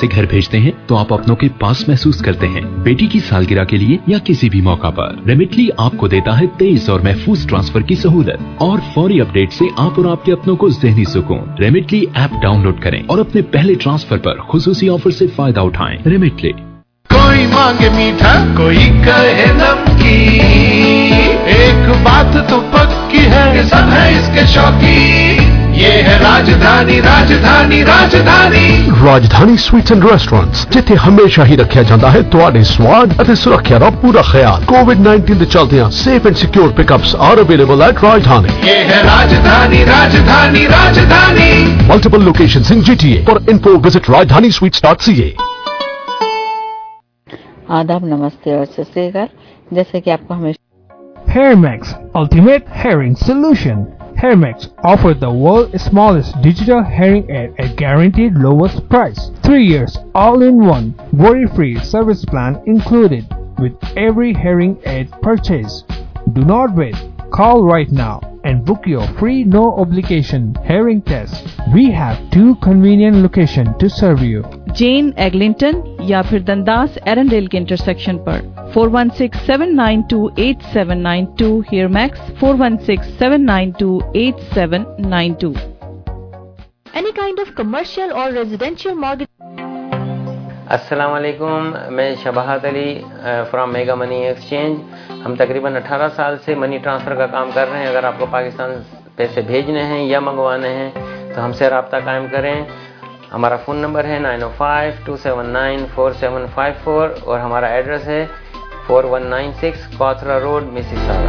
से घर भेजते हैं तो आप अपनों के पास महसूस करते हैं। बेटी की सालगिरह के लिए या किसी भी मौका पर रेमिटली आपको देता है तेज और महफूज ट्रांसफर की सहूलत और फौरी अपडेट से आप और आपके अपनों को ज़हनी सुकून। रेमिटली ऐप डाउनलोड करें और अपने पहले ट्रांसफर पर खुसूसी ऑफर से फायदा उठाएं। रेमिटली। कोई मांगे मीठा, कोई कहे नमकीन, एक बात तो पक्की है, सब है इसके शौकीन। ये है राजधानी, राजधानी, राजधानी। ਰਾਜਧਾਨੀ ਸਵੀਟਸ ਐਂਡ ਰੈਸਟੋਰੈਂਟਸ, ਜਿੱਥੇ ਹਮੇਸ਼ਾ ਹੀ ਰੱਖਿਆ ਜਾਂਦਾ ਹੈ ਤੁਹਾਡੇ ਸਵਾਦ ਅਤੇ ਸੁਰੱਖਿਆ ਦਾ ਪੂਰਾ ਖਿਆਲ। ਕੋਵਿਡ-19 ਦੇ ਚਲਦਿਆਂ safe and secure pickups are available at Rajdhani. ये है राजधानी, राजधानी, राजधानी। Multiple locations in GTA. For info visit rajdhanisweets.ca. आदाब, नमस्ते और सत श्री अकाल। जैसे कि आपको हमेशा HairMax Ultimate Herring Solution. HairMax offers the world's smallest digital hearing aid at guaranteed lowest price. 3 years all-in-one worry-free service plan included with every hearing aid purchase. Do not wait. Call right now and book your free no obligation hearing test. We have 2 convenient locations to serve you. Jane Eglinton या फिर दंदास एरनडेल के intersection पर 4167928792 HairMax 4167928792. Any kind of commercial or residential mortgage. अस्सलाम वालेकुम, मैं Shabahat Ali from Mega Money Exchange. हम तकरीबन 18 साल से मनी ट्रांसफ़र का काम कर रहे हैं। अगर आपको पाकिस्तान पैसे भेजने हैं या मंगवाने हैं तो हमसे रब्ता कायम करें। हमारा फ़ोन नंबर है 905-279-4754 और हमारा एड्रेस है 4196 Cawthra road, Mississauga.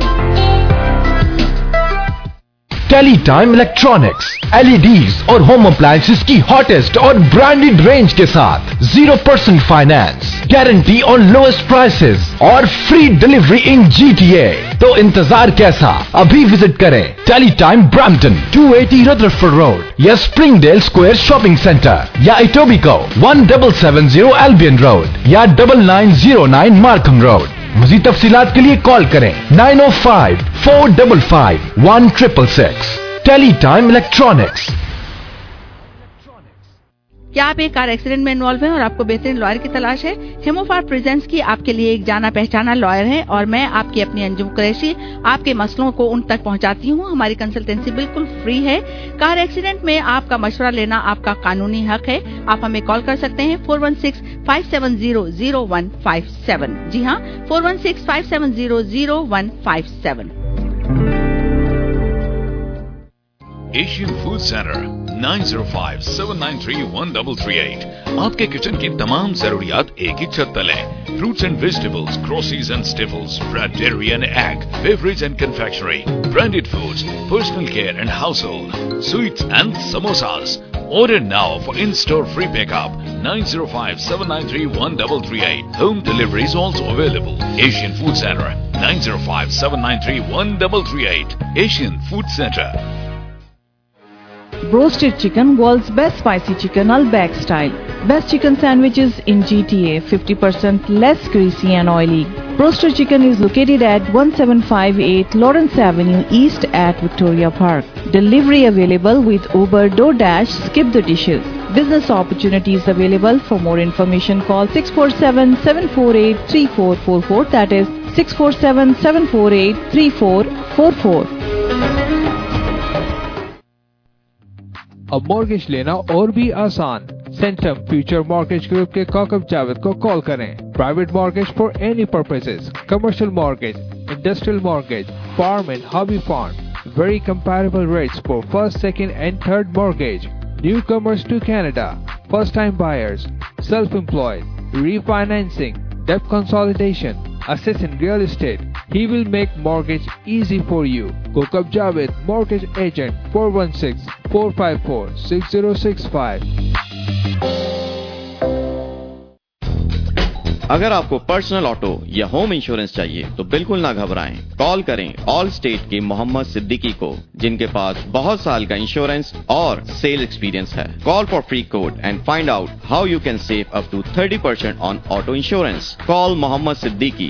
Teletime electronics, LEDs और होम अप्लायंसेस की हॉटेस्ट और ब्रांडेड रेंज के साथ 0% finance, guarantee on lowest prices और फ्री डिलीवरी इन GTA। तो इंतजार कैसा, अभी विजिट करें टेलीटाइम ब्रैम्पटन 280 रदरफोर्ड रोड या स्प्रिंगडेल स्क्वायर शॉपिंग सेंटर या इटोबिको 1770 एल्बियन रोड या 9909 मार्कम रोड। मज़ीद तफसीलात के लिए कॉल करें 905-455-1666। Teletime electronics. क्या आप एक कार एक्सीडेंट में इन्वॉल्व हैं और आपको बेहतरीन लॉयर की तलाश है? हेमोफार प्रेजेंट्स की आपके लिए एक जाना पहचाना लॉयर है और मैं आपकी अपनी अंजुम कुरैशी आपके मसलों को उन तक पहुंचाती हूं। हमारी कंसल्टेंसी बिल्कुल फ्री है। कार एक्सीडेंट में आपका मशवरा लेना आपका कानूनी हक है। आप हमें कॉल कर सकते हैं 416-570-0157। जी हाँ, 416-570-0157। Asian food centre 9057931338। आपके किचन की तमाम जरूरियात एक ही छत तले। Fruits and vegetables, groceries and staples, bread, dairy and egg, beverage and confectionery, branded foods, personal care and household, sweets and samosas. Order now for in-store free pickup 905-793-1338. Home delivery is also available. Asian Food Center 905-793-1338. Asian Food Center. Roasted chicken, world's best spicy chicken, Al-Bag style. Best chicken sandwiches in GTA, 50% less greasy and oily. Roasted chicken is located at 1758 Lawrence Avenue East at Victoria Park. Delivery available with Uber, DoorDash, Skip the Dishes. Business opportunities available. For more information call 647-748-3444. That is 647-748-3444. अब mortgage लेना और भी आसान। Centum future mortgage group के काकब जावेद को call करें। Private mortgage for any purposes, commercial mortgage, industrial mortgage, farm and hobby farm, very comparable rates for first, second and third mortgage, newcomers to Canada, first time buyers, self employed, refinancing, debt consolidation, assets in real estate. He will make mortgage easy for you. Kokab Javed, Mortgage Agent, 416-454-6065. अगर आपको personal auto या home insurance चाहिए तो बिल्कुल ना घबराएं। Call करें all state के मोहम्मद सिद्दीकी को, जिनके पास बहुत साल का इंश्योरेंस और सेल एक्सपीरियंस है। Call for free quote and find out how you can save up to 30% on auto insurance. Call Mohammed Siddiqui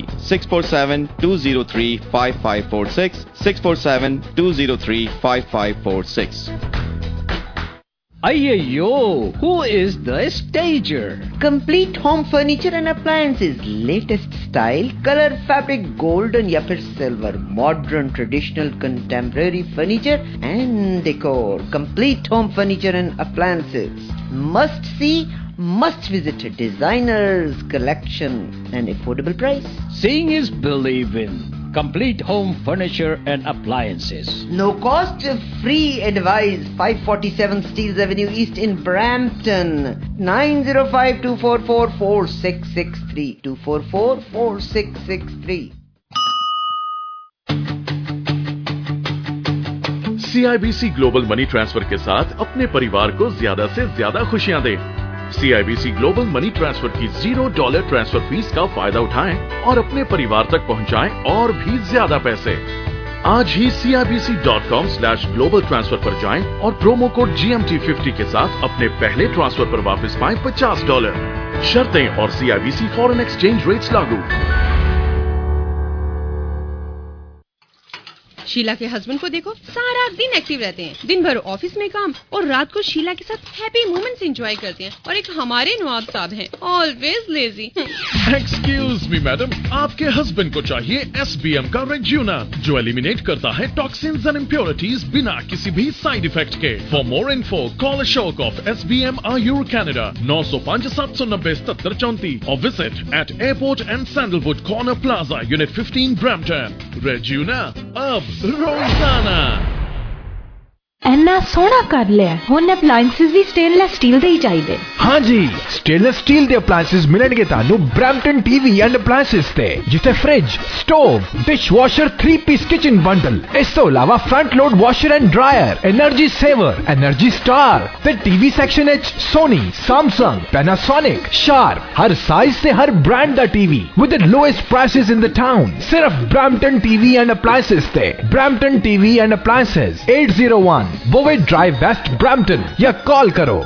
647-203-5546, 647-203-5546. Ayyo, who is the stager? Complete home furniture and appliances, latest style, color, fabric, golden या फिर silver, modern, traditional, contemporary furniture and decor. Complete home furniture and appliances. Must see, must visit. Designers collection and affordable price. Seeing is believing. Complete home furniture and appliances. No cost, free advice. 547 Steeles Avenue East in Brampton. 905-244-4663. 244-4663. CIBC global money transfer के साथ अपने परिवार को ज्यादा से ज्यादा खुशियां दें। CIBC ग्लोबल मनी ट्रांसफर की $0 ट्रांसफर फीस का फायदा उठाएं और अपने परिवार तक पहुंचाएं और भी ज्यादा पैसे। आज ही CIBC.com/global transfer पर जाएं और प्रोमो कोड GMT50 के साथ अपने पहले ट्रांसफर पर वापस पाएं $50। शर्तें और CIBC फॉरेन एक्सचेंज रेट्स लागू। शीला के हस्बैंड को देखो, सारा दिन एक्टिव रहते हैं, दिन भर ऑफिस में काम और रात को शीला के साथ हैप्पी मोमेंट्स एंजॉय करते हैं। और एक हमारे नवाब साहब हैं, always lazy. Excuse me madam, आपके हस्बैंड को चाहिए SBM का रेज्यूना, जो एलिमिनेट करता है टॉक्सिन्स एंड इम्प्योरिटीज बिना किसी भी साइड इफेक्ट के। For more info call Ashok of SBM Ayur Canada 905-790-7734 और visit at airport and Sandalwood corner plaza unit 15 Brampton. रेज्यूना अब रोजाना। ਇੰਨਾ ਸੋਹਣਾ ਕਰ ਲਿਆ, ਹੁਣ ਅਪਲਾਈਐਂਸਿਸ ਵੀ ਸਟੇਨਲੈਸ ਸਟੀਲ ਦੇ ਹੀ ਚਾਹੀਦੇ। हाँ जी, स्टेनलेस स्टील ਦੇ ਅਪਲਾਈਐਂਸਿਸ ਮਿਲਣਗੇ ਤੁਹਾਨੂੰ ਬ੍ਰੈਂਪਟਨ TV ਐਂਡ ਅਪਲਾਈਐਂਸਿਸ ਤੇ, ਜਿੱਥੇ fridge, stove, dishwasher 3-piece kitchen bundle, ਇਸ ਤੋਂ ਇਲਾਵਾ front load washer and dryer, energy saver, energy star ਤੇ TV ਸੈਕਸ਼ਨ ਵਿੱਚ ਸੋਨੀ, ਸੈਮਸੰਗ, ਪੈਨਾਸੋਨਿਕ, ਸ਼ਾਰਪ, ਹਰ ਸਾਈਜ਼ ਤੇ ਹਰ ਬ੍ਰਾਂਡ ਦਾ TV with the lowest prices in the town। ਸਿਰਫ ਬ੍ਰੈਂਪਟਨ TV ਐਂਡ ਅਪਲਾਈਐਂਸਿਸ ਤੇ। Brampton TV and appliances 801 Bowen Drive West Brampton या call करो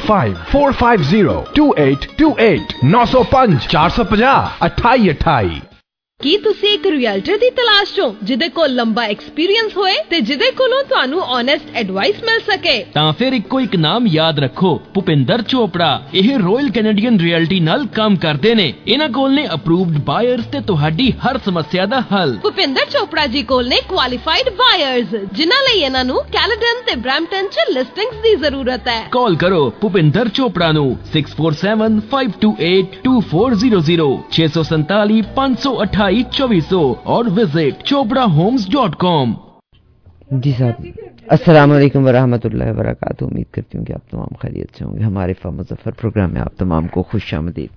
905-450-2828 905 450 2828। ਕੀ ਤੁਸੀਂ ਇੱਕ ਰਿਐਲਟਰ ਦੀ ਤਲਾਸ਼ ਚੋਂ ਜਿਹਦੇ ਕੋਲ ਲੰਬਾ ਐਕਸਪੀਰੀਅੰਸ ਹੋਏ ਤੇ ਜਿਹਦੇ ਕੋਲੋਂ ਤੁਹਾਨੂੰ ਓਨੈਸਟ ਐਡਵਾਈਸ ਮਿਲ ਸਕੇ? ਤਾਂ ਫਿਰ ਇੱਕੋ ਇੱਕ ਨਾਮ ਯਾਦ ਰੱਖੋ, ਭੁਪਿੰਦਰ ਚੋਪੜਾ। ਇਹ ਰਾਇਲ ਕੈਨੇਡੀਅਨ ਰਿਐਲਟੀ ਨਾਲ ਕੰਮ ਕਰਦੇ ਨੇ। ਇਹਨਾਂ ਕੋਲ ਨੇ ਅਪਰੂਵਡ ਬਾਇਰਸ ਤੇ ਤੁਹਾਡੀ ਹਰ ਸਮੱਸਿਆ ਦਾ ਹੱਲ। ਭੁਪਿੰਦਰ ਚੋਪੜਾ ਜੀ ਕੋਲ ਨੇ ਕੁਆਲੀਫਾਈਡ ਬਾਇਰਸ, ਜਿਨ੍ਹਾਂ ਲਈ ਇਹਨਾਂ ਨੂੰ ਕੈਲੇਡਨ ਤੇ ਬ੍ਰੈਂਪਟਨ 'ਚ ਲਿਸਟਿੰਗਸ ਦੀ ਜ਼ਰੂਰਤ ਹੈ। ਕਾਲ ਕਰੋ ਭੁਪਿੰਦਰ ਚੋਪੜਾ ਨੂੰ 647-528-2400 647 528 2400 और विजिट choprahomes.com। जी साहब, अस्सलाम वालेकुम वरहमतुल्लाहि वबरकातुहू। उम्मीद करती हूँ कि आप तमाम खैरियत से होंगे। हमारे मुज़फ़्फ़र प्रोग्राम में आप तमाम को खुशामदीद।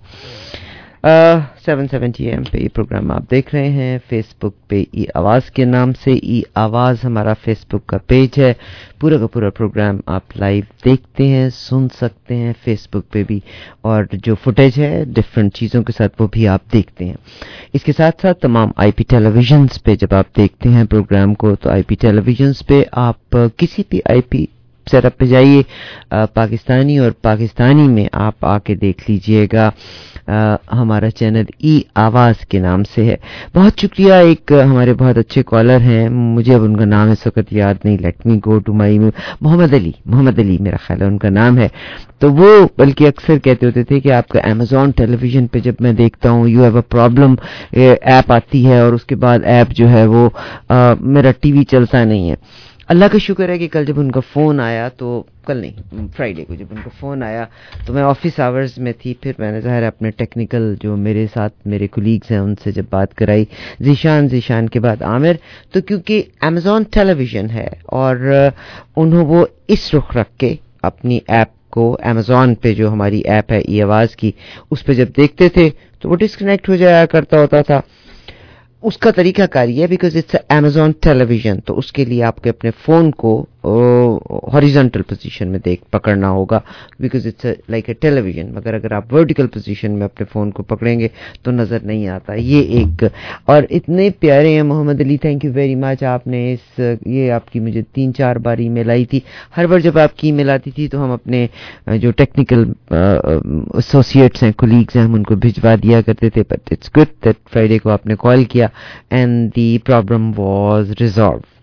770 AM पे ये प्रोग्राम आप देख रहे हैं। फेसबुक पे ई आवाज़ के नाम से ई आवाज़ हमारा फेसबुक का पेज है। पूरा का पूरा प्रोग्राम आप लाइव देखते हैं, सुन सकते हैं फेसबुक पे भी, और जो फुटेज है डिफरेंट चीज़ों के साथ वो भी आप देखते हैं। इसके साथ साथ तमाम IP टेलीविजन्स पे जब आप देखते हैं प्रोग्राम को, तो IP टेलीविजन्स पे आप किसी भी IP सेटअप पे जाइए, पाकिस्तानी और पाकिस्तानी में आप आके देख लीजिएगा। हमारा चैनल ई आवाज़ के नाम से है। बहुत शुक्रिया, एक हमारे बहुत अच्छे कॉलर हैं, मुझे अब उनका नाम इस वक्त याद नहीं। Let me go to my Mohammed Ali मेरा ख्याल है उनका नाम है। तो वो बल्कि अक्सर कहते होते थे कि आपका अमेज़ॉन टेलीविज़न पे जब मैं देखता हूँ you have a problem, app आती है और उसके बाद ऐप जो है वो मेरा TV चलता नहीं है। अल्लाह का शुक्र है कि कल जब उनका फ़ोन आया, तो कल नहीं, फ्राइडे को जब उनका फ़ोन आया तो मैं ऑफिस आवर्स में थी। फिर मैंने ज़ाहिर अपने टेक्निकल जो मेरे साथ मेरे कोलीग्स हैं उनसे जब बात कराई, ज़ीशान के बाद आमिर, तो क्योंकि अमेज़ॉन टेलीविज़न है और उन्होंने वो इस रुख रख के अपनी ऐप को अमेज़ॉन पे जो हमारी ऐप है ई आवाज़ की, उस पर जब देखते थे तो वो डिस्कनेक्ट हो जाया करता होता था। उसका तरीका कार ये है बिकॉज इट्स अमेज़ॉन टेलीविज़न, तो उसके लिए आपके अपने फ़ोन को हॉरिजॉन्टल पोजीशन में पकड़ना होगा because it's like a television. मगर अगर आप वर्टिकल पोजीशन में अपने फ़ोन को पकड़ेंगे तो नज़र नहीं आता। ये एक, और इतने प्यारे हैं Mohammed Ali, thank you very much. आपने ये आपकी मुझे 3-4 बार ईमेल आई थी। हर बार जब आपकी ईमेल आती थी तो हम अपने जो टेक्निकल एसोसिएट्स हैं, कोलीग्स हैं, हम उनको भिजवा दिया करते थे। But it's good that Friday को आपने कॉल किया and the problem was resolve.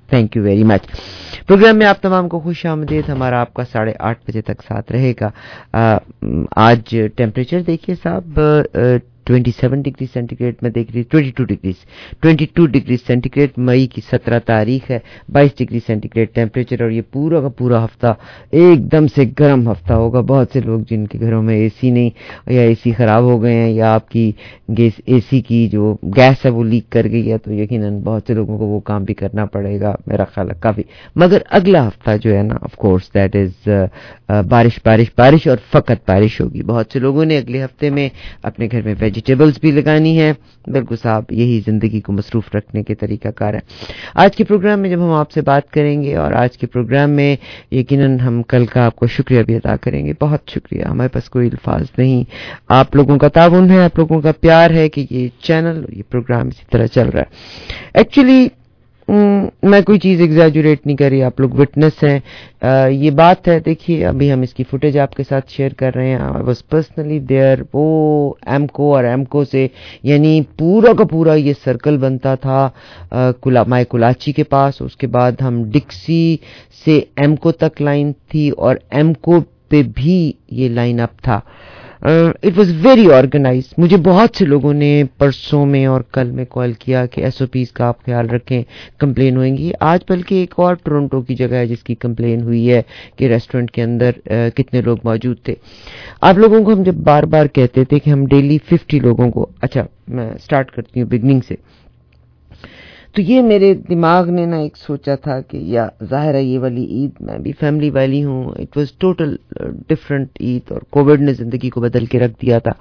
Thank you very much. Program में आप तमाम को खुश आमदीद। हमारा आपका 8:30 बजे तक साथ रहेगा। आज टेम्परेचर देखिए साहब 27 डिग्री सेंटीग्रेड में देख रही 22 डिग्री सेंटीग्रेड। मई की 17 तारीख है। 22 डिग्री सेंटीग्रेड टेम्परेचर और ये पूरा का पूरा हफ्ता एकदम से गर्म हफ्ता होगा। बहुत से लोग जिनके घरों में एसी नहीं या एसी ख़राब हो गए हैं या आपकी एसी की जो गैस है वो लीक कर गई है तो यकीनन बहुत से लोगों को वो काम भी करना पड़ेगा मेरा ख्याल है काफ़ी। मगर अगला हफ्ता जो है ना ऑफ कोर्स दैट इज़ बारिश और फ़कत बारिश होगी। बहुत से लोगों ने अगले हफ्ते में अपने घर में वेजिटेबल्स भी लगानी है। बिल्कुल साहब यही ज़िंदगी को मसरूफ़ रखने के तरीक़ाकार है। आज के प्रोग्राम में जब हम आपसे बात करेंगे और आज के प्रोग्राम में यकीनन हम कल का आपको शुक्रिया भी अदा करेंगे। बहुत शुक्रिया, हमारे पास कोई अल्फाज नहीं। आप लोगों का ताउन है, आप लोगों का प्यार है कि ये चैनल ये प्रोग्राम इसी तरह चल रहा है। एक्चुअली मैं कोई चीज़ एग्जैजुरेट नहीं कर रही, आप लोग विटनेस हैं। ये बात है, देखिए अभी हम इसकी फुटेज आपके साथ शेयर कर रहे हैं। I was personally there. वो एमको और एमको से यानी पूरा का पूरा ये सर्कल बनता था माय कुलाची के पास। उसके बाद हम डिक्सी से एमको तक लाइन थी और एमको पे भी ये लाइन अप था। It was very organise. मुझे बहुत से लोगों ने परसों में और कल में कॉल किया कि SOPs का आप ख्याल रखें, कंप्लेन होंगी। आज बल्कि एक और टोरंटो की जगह है जिसकी कंप्लेन हुई है कि रेस्टोरेंट के अंदर कितने लोग मौजूद थे। आप लोगों को हम जब बार बार कहते थे कि हम डेली 50 लोगों को, अच्छा मैं स्टार्ट करती हूँ बिगनिंग से, तो ये मेरे दिमाग ने ना एक सोचा था कि या ज़ाहिर है ये वाली ईद, मैं भी फैमिली वाली हूँ, it was total different Eid और कोविड ने ज़िंदगी को बदल के रख दिया था।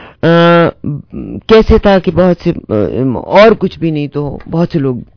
कैसे था कि बहुत से और कुछ भी नहीं तो बहुत से लोग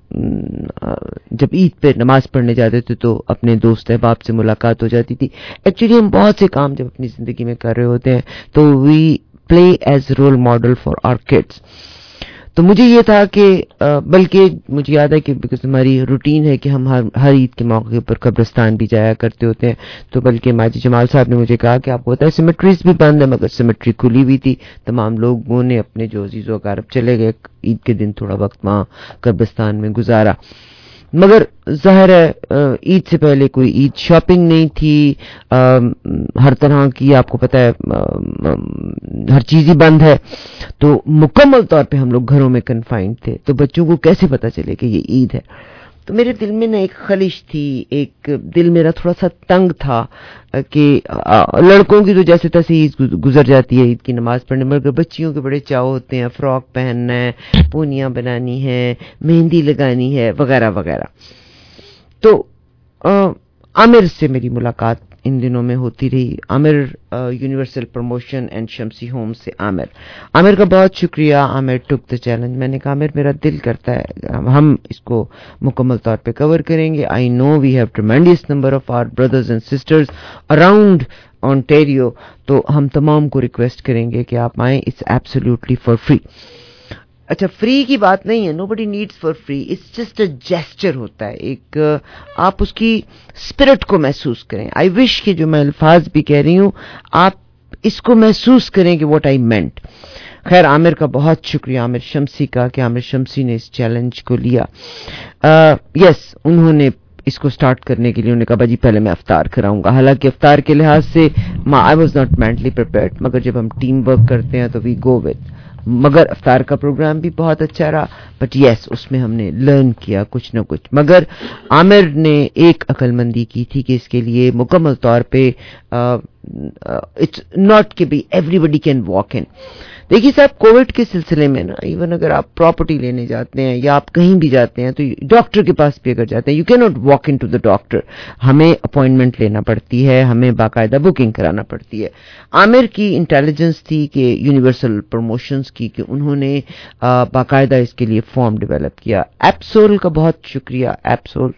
जब ईद पे नमाज पढ़ने जाते थे तो अपने दोस्त अहबाब से मुलाकात हो जाती थी। एक्चुअली हम बहुत से काम जब अपनी ज़िंदगी में कर रहे होते हैं तो we play as role model for our kids. तो मुझे ये था कि बल्कि मुझे याद है कि बिकॉज हमारी रूटीन है कि हम हर ईद के मौके पर कब्रिस्तान भी जाया करते होते हैं। तो बल्कि माजी जमाल साहब ने मुझे कहा कि आपको पता है सिमेट्रीज भी बंद है, मगर सिमेट्री खुली हुई थी। तमाम लोगों ने अपने जो अजीज़ो अकारब चले गए ईद के दिन थोड़ा वक्त वहाँ कब्रिस्तान में गुजारा। मगर ज़ाहिर है ईद से पहले कोई ईद शॉपिंग नहीं थी। हर तरह की आपको पता है हर चीज़ ही बंद है। तो मुकम्मल तौर पे हम लोग घरों में कन्फाइंड थे। तो बच्चों को कैसे पता चले कि ये ईद है। तो मेरे दिल में ना एक खलिश थी, एक दिल मेरा थोड़ा सा तंग था कि लड़कों की तो जैसे तैसे ईद गुजर जाती है ईद की नमाज पढ़ने में, मगर बच्चियों के बड़े चाव होते हैं, फ्रॉक पहनना है, पूनियाँ बनानी है, मेहंदी लगानी है वगैरह वगैरह। तो आमिर से मेरी मुलाकात इन दिनों में होती रही। Aamir universal promotion and Shamsi home से आमिर का बहुत शुक्रिया। Aamir took the challenge. मैंने कहा आमिर मेरा दिल करता है हम इसको मुकम्मल तौर पे कवर करेंगे। I know we have tremendous number of our brothers and sisters around Ontario, तो हम तमाम को रिक्वेस्ट करेंगे कि आप आएँ। It's absolutely for free. अच्छा फ्री की बात नहीं है, nobody needs for free, it's just a gesture होता है। एक आप उसकी स्पिरिट को महसूस करें। आई विश कि जो मैं अल्फाज भी कह रही हूँ आप इसको महसूस करें कि व्हाट आई मेंट। खैर आमिर का बहुत शुक्रिया, आमिर शमसी का, कि आमिर शमसी ने इस चैलेंज को लिया। यस उन्होंने इसको स्टार्ट करने के लिए उन्होंने कहा भाजी पहले मैं अफ्तार कराऊंगा। हालांकि अफ्तार के लिहाज से I was not mentally prepared, मगर जब हम टीम वर्क करते हैं तो वी गो विद। मगर अफ्तार का प्रोग्राम भी बहुत अच्छा रहा, बट यस उसमें हमने लर्न किया कुछ ना कुछ। मगर आमिर ने एक अक्लमंदी की थी कि इसके लिए मुकम्मल तौर पे इट्स नॉट कि भी एवरीबडी कैन वॉक इन। देखिए साहब कोविड के सिलसिले में ना इवन अगर आप प्रॉपर्टी लेने जाते हैं या आप कहीं भी जाते हैं तो डॉक्टर के पास भी अगर जाते हैं you can not walk in to the doctor, हमें अपॉइंटमेंट लेना पड़ती है, हमें बाकायदा बुकिंग कराना पड़ती है। आमिर की इंटेलिजेंस थी कि यूनिवर्सल प्रमोशंस की कि उन्होंने बाकायदा इसके लिए फॉर्म डेवलप किया। एप्सोल का बहुत शुक्रिया। Epsol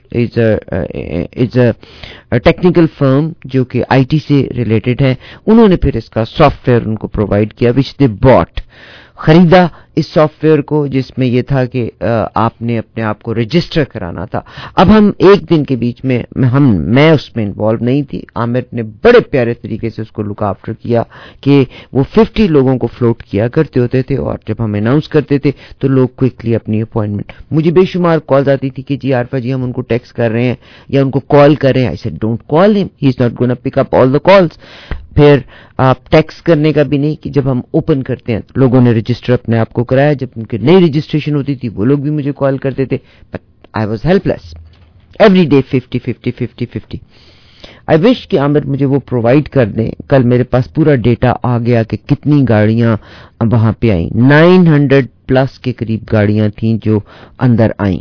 is a technical firm जो कि IT से रिलेटेड है। उन्होंने फिर इसका सॉफ्टवेयर उनको प्रोवाइड किया विच दे बॉट। خریدا اس سافٹ ویئر کو جس میں یہ تھا کہ آپ نے اپنے آپ کو رجسٹر کرانا تھا. اب ہم ایک دن کے بیچ میں میں اس میں انوالو نہیں تھی. عامر نے بڑے پیارے طریقے سے اس کو لک آفٹر کیا کہ وہ 50 لوگوں کو فلوٹ کیا کرتے ہوتے تھے, اور جب ہم اناؤنس کرتے تھے تو لوگ کوئکلی اپنی اپوائنٹمنٹ, مجھے بے شمار کالز آتی تھی کہ جی عارفہ جی ہم ان کو ٹیکسٹ کر رہے ہیں یا ان کو کال کر رہے ہیں. آئی سیڈ ڈونٹ کال ہم, ہی is not gonna pick up all the calls. پھر آپ ٹیکس کرنے کا بھی نہیں کہ جب ہم اوپن کرتے ہیں لوگوں نے رجسٹر اپنے آپ کو کرایا, جب ان کی نئی رجسٹریشن ہوتی تھی وہ لوگ بھی مجھے کال کرتے تھے, but I was helpless. Every day 50. I wish کہ عامر مجھے وہ پرووائڈ کر دیں. کل میرے پاس پورا ڈیٹا آ گیا کہ کتنی گاڑیاں وہاں پہ آئیں. 900+ کے قریب گاڑیاں تھیں جو اندر آئیں.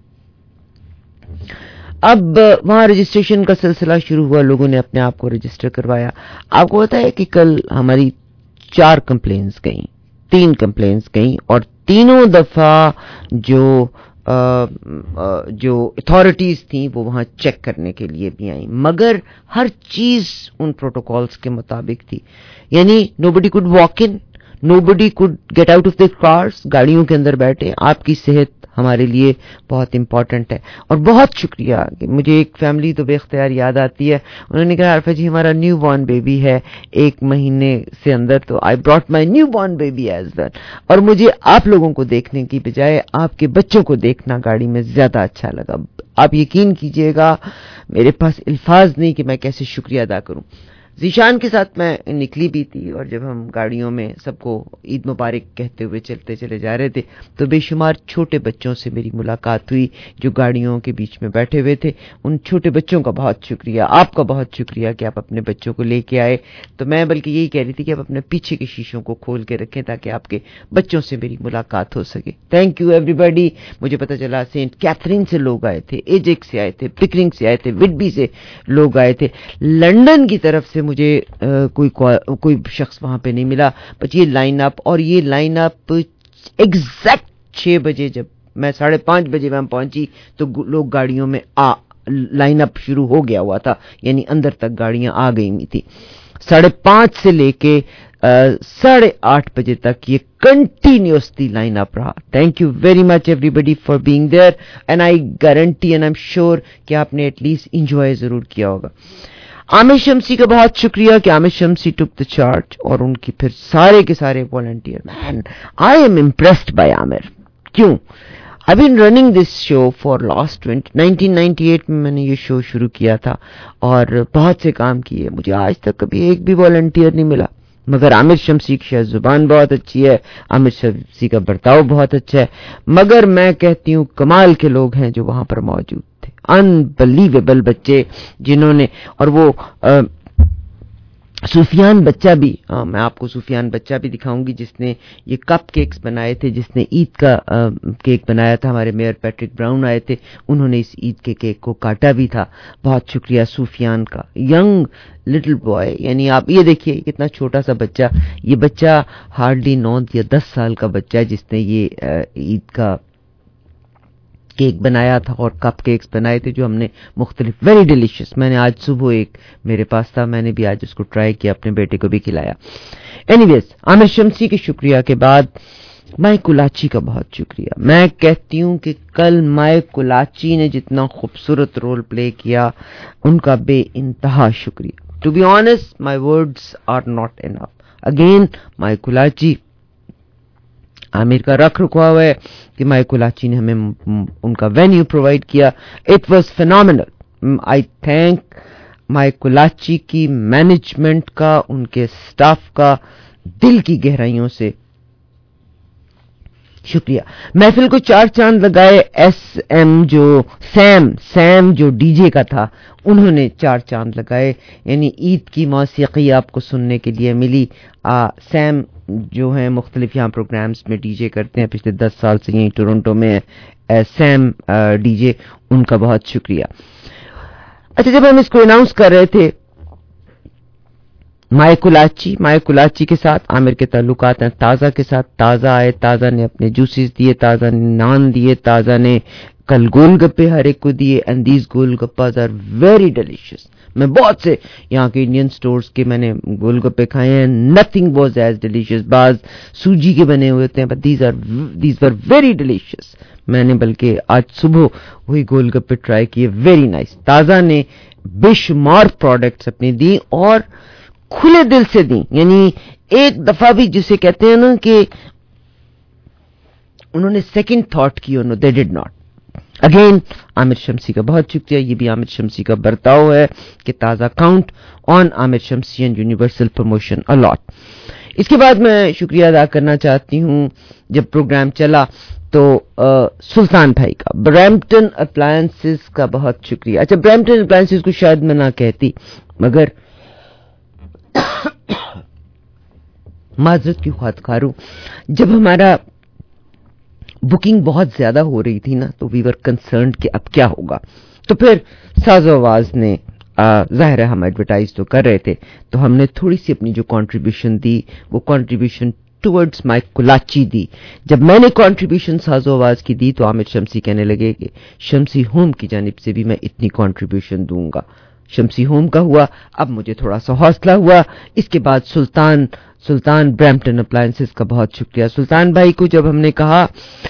اب وہاں رجسٹریشن کا سلسلہ شروع ہوا, لوگوں نے اپنے آپ کو رجسٹر کروایا. آپ کو پتا ہے کہ کل ہماری 4 کمپلینس گئیں, 3 کمپلینس گئیں, اور تینوں دفعہ جو اتھارٹیز تھیں وہ وہاں چیک کرنے کے لیے بھی آئیں, مگر ہر چیز ان پروٹوکالز کے مطابق تھی. یعنی nobody could walk in, nobody could get out of their cars. گاڑیوں کے اندر بیٹھے. آپ کی صحت ہمارے لیے بہت امپورٹنٹ ہے. اور بہت شکریہ کہ مجھے ایک فیملی تو بے اختیار یاد آتی ہے. انہوں نے کہا عارفہ جی ہمارا نیو بورن بیبی ہے 1 مہینے سے اندر, تو I brought my newborn baby as well. اور مجھے آپ لوگوں کو دیکھنے کی بجائے آپ کے بچوں کو دیکھنا گاڑی میں زیادہ اچھا لگا. آپ یقین کیجئے گا میرے پاس الفاظ نہیں کہ میں کیسے شکریہ ادا کروں. ذیشان کے ساتھ میں نکلی بھی تھی, اور جب ہم گاڑیوں میں سب کو عید مبارک کہتے ہوئے چلتے چلے جا رہے تھے تو بے شمار چھوٹے بچوں سے میری ملاقات ہوئی جو گاڑیوں کے بیچ میں بیٹھے ہوئے تھے. ان چھوٹے بچوں کا بہت شکریہ, آپ کا بہت شکریہ کہ آپ اپنے بچوں کو لے کے آئے. تو میں بلکہ یہی کہہ رہی تھی کہ آپ اپنے پیچھے کے شیشوں کو کھول کے رکھیں تاکہ آپ کے بچوں سے میری ملاقات ہو سکے. Thank you everybody. مجھے پتہ چلا سینٹ کیتھرین سے لوگ آئے تھے, ایجیک سے آئے تھے, پکرنگ سے آئے تھے, وڈبی سے لوگ آئے تھے. لنڈن کی طرف سے مجھے کوئی شخص وہاں پہ نہیں ملا. بٹ یہ لائن اپ, اور یہ لائن اپ ایگزیکٹ 6 بجے, جب میں 5:30 بجے وہاں پہنچی تو لوگ گاڑیوں میں لائن اپ شروع ہو گیا ہوا تھا, یعنی اندر تک گاڑیاں آ گئی ہوئی تھی. 5:30 سے لے کے 8:30 بجے تک یہ کنٹینیوسلی لائن اپ رہا. Thank you very much everybody for being there, and I guarantee and I am sure کہ آپ نے ایٹ لیسٹ انجوائے ضرور کیا ہوگا. عامر شمسی کا بہت شکریہ کہ عامر شمسی ٹک دا چارج, اور ان کی پھر سارے کے سارے والنٹیئر. مین I am impressed by Aamir. کیوں؟ I've been running this show for last 1998 میں میں نے یہ شو شروع کیا تھا, اور بہت سے کام کیے. مجھے آج تک کبھی ایک بھی والنٹیئر نہیں ملا, مگر عامر شمسی کی شاید زبان بہت اچھی ہے, عامر شمسی کا برتاؤ بہت اچھا ہے. مگر میں کہتی ہوں کمال کے لوگ ہیں جو وہاں پر موجود تھے, انبلیویبل بچے جنہوں نے, اور وہ سفیان بچہ بھی, میں آپ کو سفیان بچہ بھی دکھاؤں گی جس نے یہ کپ کیکس بنائے تھے, جس نے عید کا کیک بنایا تھا. ہمارے میئر پیٹرک براؤن آئے تھے, انہوں نے اس عید کے کیک کو کاٹا بھی تھا. بہت شکریہ سفیان کا. ینگ لٹل بوائے, یعنی آپ یہ دیکھیے کتنا چھوٹا سا بچہ, یہ بچہ ہارڈلی 9 یا 10 سال کا بچہ ہے جس نے یہ عید کا کیک بنایا تھا, اور کپ کیکس بنائے تھے جو ہم نے مختلف, ویری ڈیلیشیس. میں نے آج صبح ایک میرے پاس تھا, میں نے بھی آج اس کو ٹرائی کیا, اپنے بیٹے کو بھی کھلایا. اینی ویز عامر شمسی کے شکریہ کے بعد مائے کلاچی کا بہت شکریہ. میں کہتی ہوں کہ کل مائے کلاچی نے جتنا خوبصورت رول پلے کیا ان کا بے انتہا شکریہ. To be honest my words are not enough. Again my Kulachi, Aamir کا رکھ رکھوا ہوا ہے کہ مائے کلاچی نے ہمیں ان کا وینیو پرووائڈ کیا. It was phenomenal. I thank my Kulachi کی مینجمنٹ کا, ان کے سٹاف کا دل کی گہرائیوں سے شکریہ. محفل کو 4 چاند لگائے ایس ایم جو سیم جو ڈی جے کا تھا, انہوں نے 4 چاند لگائے. یعنی عید کی موسیقی آپ کو سننے کے لیے ملی. سیم جو ہیں مختلف یہاں پروگرامز میں ڈی جے کرتے ہیں, پچھلے 10 سال سے یہیں ٹورنٹو میں سیم ڈی جے, ان کا بہت شکریہ. اچھا, جب ہم اس کو اناؤنس کر رہے تھے, مائے کلاچی کے ساتھ عامر کے تعلقات ہیں تازہ کے ساتھ. تازہ آئے, تازہ نے اپنے جوسز دیے, تازہ نے نان دیے, تازہ نے کل گول گپے ہر ایک کو دیے, and these gol gappas are very delicious. میں بہت سے یہاں کے انڈین سٹورز کے میں نے گول گپے کھائے ہیں, نتھنگ واز ایز ڈیلیشیس. بعض سوجی کے بنے ہوئے ہوتے ہیں, but these were very delicious. میں نے بلکہ آج صبح وہی گول گپے ٹرائی کیے, ویری نائس. تازہ نے بے شمار پروڈکٹس اپنے دی اور کھلے دل سے دیں, یعنی ایک دفعہ بھی جسے کہتے ہیں نا کہ انہوں نے سیکنڈ تھاٹ کی, انہوں دے ڈڈ ناٹ. اگین عامر شمسی کا بہت شکریہ. یہ بھی عامر شمسی کا برتاؤ ہے کہ تازہ count on Aamir Shamsi and universal promotion a lot. اس کے بعد میں شکریہ ادا کرنا چاہتی ہوں, جب پروگرام چلا تو سلطان بھائی کا, برامپٹن اپلائنسز کا بہت شکریہ. اچھا, برامپٹن اپلائنسز کو شاید میں نہ کہتی, مگر معذرت کی خواہش ہوں, جب ہمارا بکنگ بہت زیادہ ہو رہی تھی نا تو وی ور کنسرنڈ کہ اب کیا ہوگا. تو پھر ساز و آواز نے ظاہر ہے ہم ایڈورٹائز تو کر رہے تھے, تو ہم نے تھوڑی سی اپنی جو کنٹریبیوشن دی وہ کنٹریبیوشن ٹورڈز مائی کلاچی دی. جب میں نے کنٹریبیوشن ساز و آواز کی دی تو عامر شمسی کہنے لگے کہ شمسی ہوم کی جانب سے بھی میں اتنی کنٹریبیوشن دوں گا. شمسی ہوم کا ہوا, اب مجھے تھوڑا سا حوصلہ ہوا. اس کے بعد سلطان برامپٹن اپلائنسز کا بہت شکریہ. سلطان بھائی کو جب ہم نے کہا,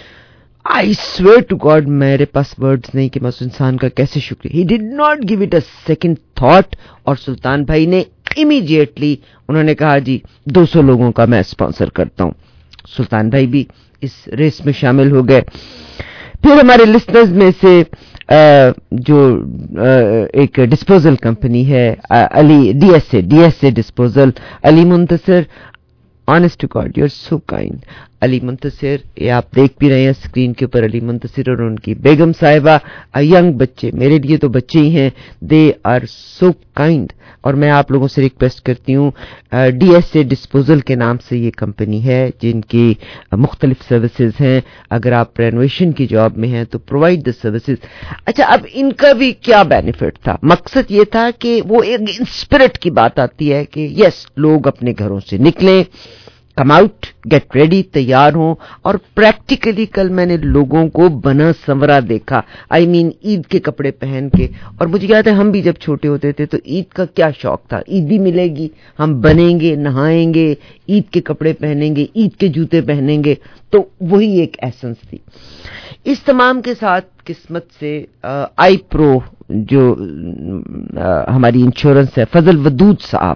I swear to God میرے پاس ورڈز نہیں کہ میں اس انسان کا کیسے شکریہ. He did not give it a second thought, اور سلطان بھائی نے immediately انہوں نے کہا جی 200 لوگوں کا میں اسپانسر کرتا ہوں. سلطان بھائی بھی اس ریس میں شامل ہو گئے. پھر ہمارے لسنرز میں سے جو ایک ڈسپوزل کمپنی ہے Ali D S A disposal, Ali Muntasir, honest to God you're so kind. Ali Muntasir, یہ آپ دیکھ بھی رہے ہیں اسکرین کے اوپر, علی منتصر اور ان کی بیگم صاحبہ, ینگ بچے, میرے لیے تو بچے ہی ہیں, دے آر سو کائنڈ. اور میں آپ لوگوں سے ریکویسٹ کرتی ہوں, ڈی ایس اے ڈسپوزل کے نام سے یہ کمپنی ہے جن کی مختلف سروسز ہیں. اگر آپ رینوویشن کی جاب میں ہیں تو پرووائڈ دا سروسز. اچھا, اب ان کا بھی کیا بینیفٹ تھا؟ مقصد یہ تھا کہ وہ ایک انسپرٹ کی بات آتی ہے کہ یس, لوگ اپنے گھروں سے نکلیں, کم آؤٹ, گیٹ ریڈی, تیار ہوں. اور پریکٹیکلی کل میں نے لوگوں کو بنا سنورا دیکھا, آئی مین عید کے کپڑے پہن کے. اور مجھے یاد ہے ہم بھی جب چھوٹے ہوتے تھے تو عید کا کیا شوق تھا, عید بھی ملے گی, ہم بنیں گے, نہائیں گے, عید کے کپڑے پہنیں گے, عید کے جوتے پہنیں گے. تو وہی ایک ایسنس تھی. اس تمام کے ساتھ قسمت سے آئی پرو جو ہماری انشورنس ہے, فضل ودود صاحب,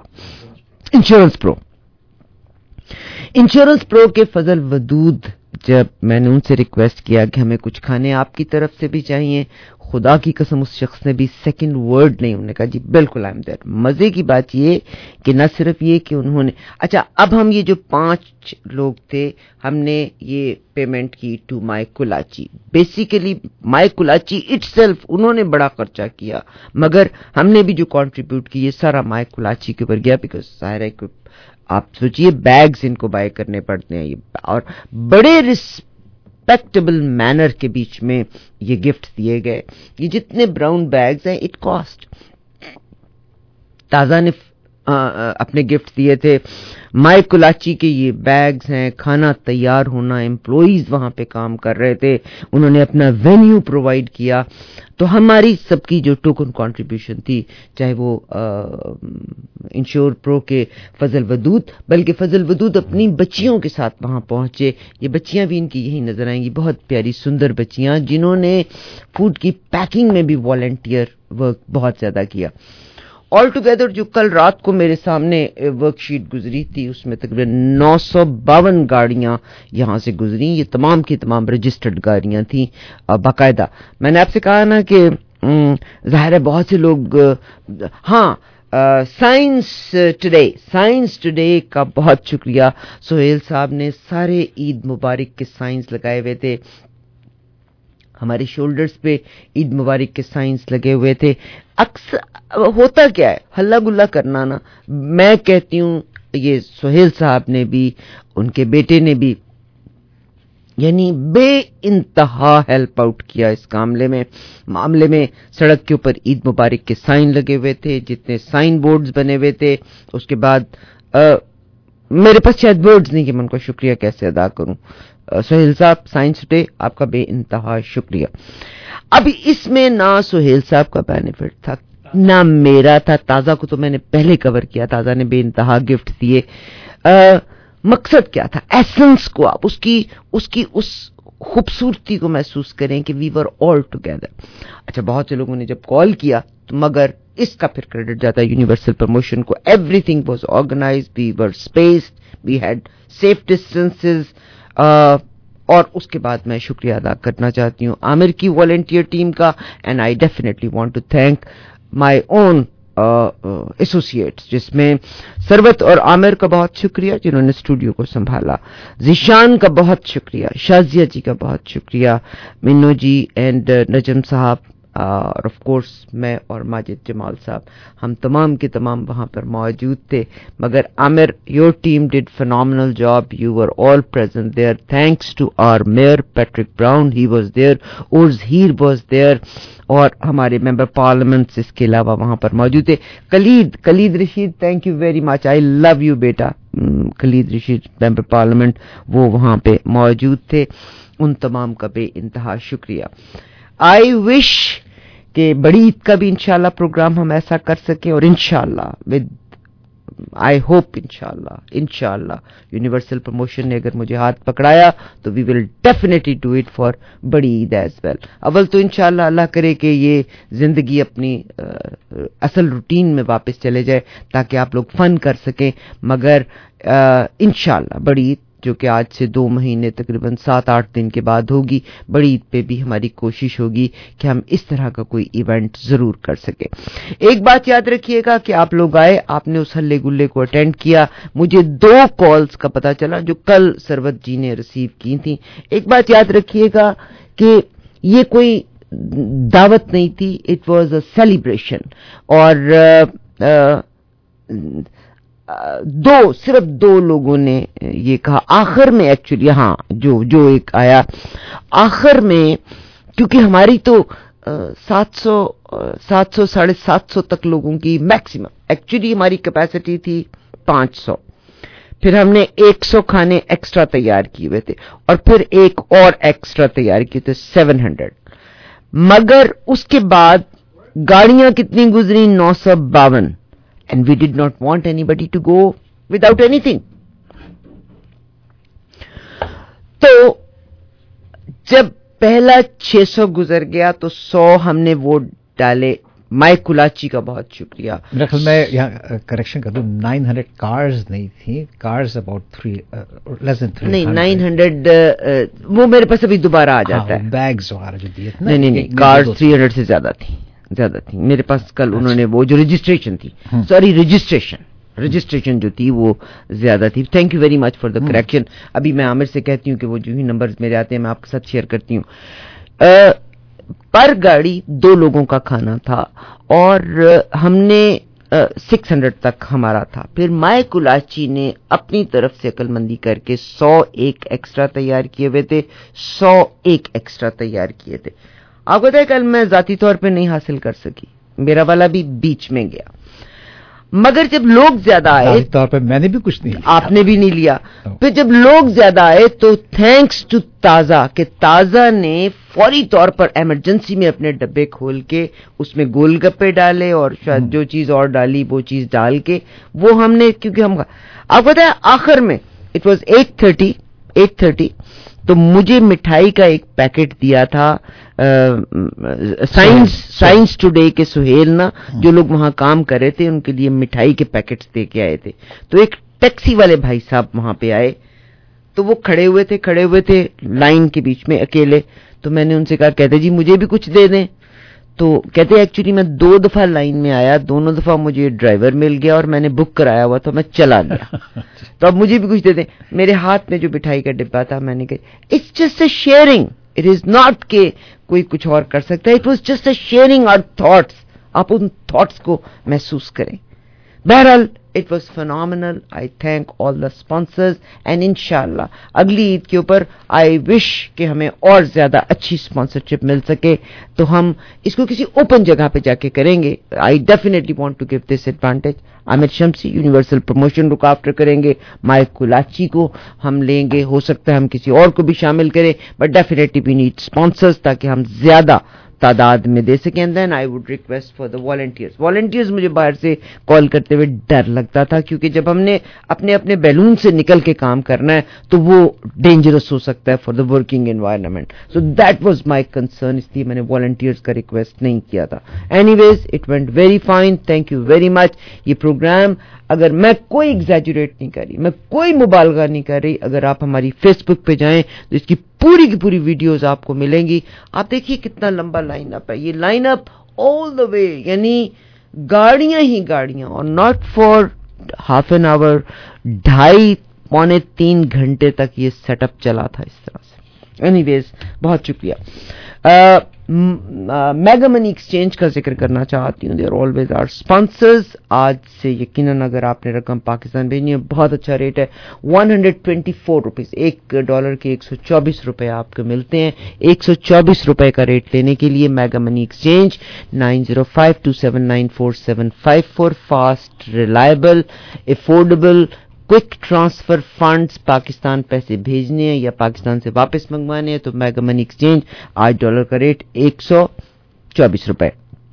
انشورنس پرو کے فضل ودود, جب میں نے ان سے ریکویسٹ کیا کہ ہمیں کچھ کھانے آپ کی طرف سے بھی چاہیے, خدا کی قسم اس شخص نے بھی سیکنڈ ورڈ نہیں, انہوں نے کہا جی بالکل آئی ایم دیر. مزے کی بات یہ کہ نہ صرف یہ کہ انہوں نے, اچھا اب ہم یہ جو 5 لوگ تھے ہم نے یہ پیمنٹ کی to my Kulachi. Basically my Kulachi itself انہوں نے بڑا خرچہ کیا, مگر ہم نے بھی جو کنٹریبیوٹ کی یہ سارا مائی کلاچی کے اوپر گیا. بیکاز ظاہر ہے کہ آپ سوچئے بیگز ان کو بائی کرنے پڑتے ہیں, اور بڑے ریسپیکٹیبل مینر کے بیچ میں یہ گفٹ دیے گئے. یہ جتنے براؤن بیگز ہیں اٹ کاسٹ. تازہ نے اپنے گفٹ دیے تھے. مائی کلاچی کے یہ بیگز ہیں, کھانا تیار ہونا, امپلائیز وہاں پہ کام کر رہے تھے, انہوں نے اپنا وینیو پرووائڈ کیا. تو ہماری سب کی جو ٹوکن کنٹریبیوشن تھی, چاہے وہ انشور پرو کے فضل ودود, بلکہ فضل ودود اپنی بچیوں کے ساتھ وہاں پہنچے. یہ بچیاں بھی ان کی یہی نظر آئیں گی, بہت پیاری سندر بچیاں جنہوں نے فوڈ کی پیکنگ میں بھی والنٹیئر ورک بہت زیادہ کیا. آل ٹوگیدر جو کل رات کو میرے سامنے ورک شیٹ گزری تھی اس میں تقریباً 952 گاڑیاں یہاں سے گزری. یہ تمام کی تمام رجسٹرڈ گاڑیاں تھیں باقاعدہ. میں نے آپ سے کہا نا کہ ظاہر ہے بہت سے لوگ, ہاں سائنس ٹوڈے کا بہت شکریہ. سہیل صاحب نے سارے عید مبارک کے سائنس لگائے ہوئے تھے, ہمارے شولڈرز پہ عید مبارک کے سائنس لگے ہوئے تھے. اکثر ہوتا کیا ہے, ہلا گلا کرنا نا. میں کہتی ہوں یہ سہیل صاحب نے بھی, ان کے بیٹے نے بھی, یعنی بے انتہا ہیلپ آؤٹ کیا اس معاملے میں. سڑک کے اوپر عید مبارک کے سائن لگے ہوئے تھے, جتنے سائن بورڈز بنے ہوئے تھے. اس کے بعد میرے پاس شاید ورڈز نہیں کہ میں ان کا شکریہ کیسے ادا کروں. سہیل صاحب, سائنس ڈے آپ کا بے انتہا شکریہ. اب اس میں نہ سہیل صاحب کا بینیفٹ تھا, नाम मेरा था। ताज़ा को तो मैंने पहले कवर किया, ताज़ा ने बेइंतहा गिफ्ट दिए। मकसद क्या था, एसेंस को आप उसकी उस खूबसूरती को महसूस करें कि वी वर ऑल टुगेदर। अच्छा, बहुत से लोगों ने जब कॉल किया तो मगर इसका फिर क्रेडिट जाता है यूनिवर्सल प्रमोशन को। Everything was organised, we were spaced, we had safe distances. और उसके बाद मैं शुक्रिया अदा करना चाहती हूँ आमिर की वॉलंटियर टीम का, and I definitely want to thank my own associates, जिसमें सरवत और आमिर का बहुत शुक्रिया जिन्होंने स्टूडियो को संभाला, जिशान का बहुत शुक्रिया, शाजिया जी का बहुत शुक्रिया, मिन्नो जी एंड नजम साहब, और ऑफ कोर्स मैं और माजिद जमाल साहब, हम तमाम के तमाम वहाँ पर मौजूद थे। मगर Aamir, your team did phenomenal job, you were all present there, thanks to our mayor Patrick Brown, he was there, Urz Heer was there, और हमारे मेंबर पार्लियामेंट्स इसके अलावा वहाँ पर मौजूद थे। Khalid Rashid, thank you very much, I love you बेटा। Khalid Rashid member parliament वो वहाँ पे मौजूद थे, उन तमाम का बे इंतहा शुक्रिया। आई विश कि बड़ी ईद का भी इंशाल्लाह प्रोग्राम हम ऐसा कर सकें, और इंशाल्लाह विद आई होप इंशाल्लाह यूनिवर्सल प्रमोशन ने अगर मुझे हाथ पकड़ाया तो we will definitely do it for बड़ी ईद एज वेल। अव्वल तो इंशाल्लाह अल्लाह करे कि ये जिंदगी अपनी असल रूटीन में वापस चले जाए ताकि आप लोग फन कर सकें, मगर इंशाल्लाह बड़ी ईद जो कि आज से 2 महीने तकरीबन 7-8 दिन के बाद होगी, बड़ी ईद पे भी हमारी कोशिश होगी कि हम इस तरह का कोई इवेंट जरूर कर सके। एक बात याद रखिएगा कि आप लोग आए, आपने उस हल्ले गुल्ले को अटेंड किया। मुझे 2 कॉल्स का पता चला जो कल सरवत जी ने रिसीव की थी। एक बात याद रखिएगा कि ये कोई दावत नहीं थी, इट वाज अ सेलिब्रेशन, और सिर्फ दो लोगों ने ये कहा आखिर में, एक्चुअली हाँ जो एक आया आखिर में, क्योंकि हमारी तो 700-750 तक लोगों की मैक्सिमम, एक्चुअली हमारी कैपेसिटी थी 500, फिर हमने 100 खाने एक्स्ट्रा तैयार किए हुए थे और फिर एक और एक्स्ट्रा तैयार किए थे 700, मगर उसके बाद गाड़ियां कितनी गुजरी, 952, and we did not want anybody to go without anything. तो जब पहला 600 गुजर गया तो 100 हमने वोट डाले। माई कुलाची का बहुत शुक्रिया। मेरा ख्याल मैं यहाँ करेक्शन कर दूं, 900 कार्स नहीं थी, कार्स अबाउट 3 लेस देन 300 नहीं 900 वो मेरे पास अभी दोबारा आ जाता है, बैग्स वगैरह जो दिए थे। नहीं कार्स 300 से ज्यादा थी मेरे पास। कल उन्होंने वो जो रजिस्ट्रेशन थी, सॉरी रजिस्ट्रेशन जो थी वो ज्यादा थी। Thank you very much for the correction. अभी मैं आमिर से कहती हूँ कि वो जो ही नंबर्स मेरे आते हैं मैं आपके साथ शेयर करती हूँ। पर गाड़ी 2 लोगों का खाना था और हमने 600 तक हमारा था। फिर माए कुलाची ने अपनी तरफ से अक्लमंदी करके 101 एक्स्ट्रा तैयार किए हुए थे, 101 एक्स्ट्रा तैयार किए थे। आपको पता है कल मैं जाती तौर पे नहीं हासिल कर सकी, मेरा वाला भी बीच में गया, मगर जब लोग ज्यादा आए, तौर पे मैंने भी कुछ नहीं लिया, आपने भी नहीं लिया। फिर जब लोग ज्यादा आए तो थैंक्स टू ताजा के ताजा ने फौरी तौर पर इमरजेंसी में अपने डब्बे खोल के उसमें गोलगप्पे डाले और शायद जो चीज और डाली वो चीज डाल के वो हमने, क्योंकि हम आपको पता है आखिर में इट वाज 8:30 तो मुझे मिठाई का एक पैकेट दिया था साइंस टुडे के सुहेल ना, जो लोग वहां काम कर रहे थे उनके लिए मिठाई के पैकेट्स दे के आए थे। तो एक टैक्सी वाले भाई साहब वहां पे आए तो वो खड़े हुए थे लाइन के बीच में अकेले। तो मैंने उनसे कहा, कहते जी मुझे भी कुछ दे दें। तो कहते एक्चुअली मैं 2 दफा लाइन में आया, दोनों दफा मुझे ड्राइवर मिल गया और मैंने बुक कराया हुआ था, मैं चला गया। तो अब मुझे भी कुछ दे दें। मेरे हाथ में जो मिठाई का डिब्बा था, मैंने कहा it's just a sharing, it is not के कोई कुछ और कर सकता है, it was just a sharing our thoughts. आप उन थॉट्स को महसूस करें। बहरहाल it was phenomenal. I thank all the sponsors and इंशाल्लाह अगली ईद के ऊपर आई विश कि हमें और ज्यादा अच्छी स्पॉन्सरशिप मिल सके तो हम इसको किसी ओपन जगह पे जाके करेंगे। I definitely want to give this advantage. Aamir Shamsi universal promotion रुक आफ्टर करेंगे, माइक कुलाची को हम लेंगे, हो सकता है हम किसी और को भी शामिल करें, but definitely we need sponsors ताकि हम ज्यादा تعداد میں دے سکیں. And then I would request for the volunteers. مجھے باہر سے کال کرتے ہوئے ڈر لگتا تھا کیونکہ جب ہم نے اپنے اپنے بیلون سے نکل کے کام کرنا ہے تو وہ ڈینجرس ہو سکتا ہے for the working environment. So that was my concern, اس لیے میں نے والنٹیئرز کا ریکویسٹ نہیں کیا تھا. Anyways it went very fine, thank you very much. یہ پروگرام اگر میں کوئی ایگزیجریٹ نہیں کر رہی, میں کوئی مبالغہ نہیں کر رہی, اگر آپ ہماری فیس بک پہ جائیں تو اس کی پوری کی پوری ویڈیوز آپ کو ملیں گی. آپ دیکھیے کتنا لمبا لائن اپ ہے. یہ لائن اپ آل دا وے, یعنی گاڑیاں ہی گاڑیاں, اور not for half an hour, 2.5-3 گھنٹے تک یہ سیٹ اپ چلا تھا اس طرح سے. اینی ویز بہت شکریہ. میگا منی ایکسچینج کا ذکر کرنا چاہتی ہوں. They are always our sponsors. آج سے یقیناً اگر آپ نے رقم پاکستان بھیجنی ہے, بہت اچھا ریٹ ہے, 124 روپیز, $1 کے 124 روپے آپ کو ملتے ہیں. 124 روپے کا ریٹ لینے کے لیے mega money exchange 9052794754. Fast, reliable, affordable, quick transfer funds. Pakistan پیسے بھیجنے ہیں یا پاکستان سے واپس منگوانے ہیں تو میگا منی ایکسچینج. آج ڈالر کا ریٹ 124 روپے.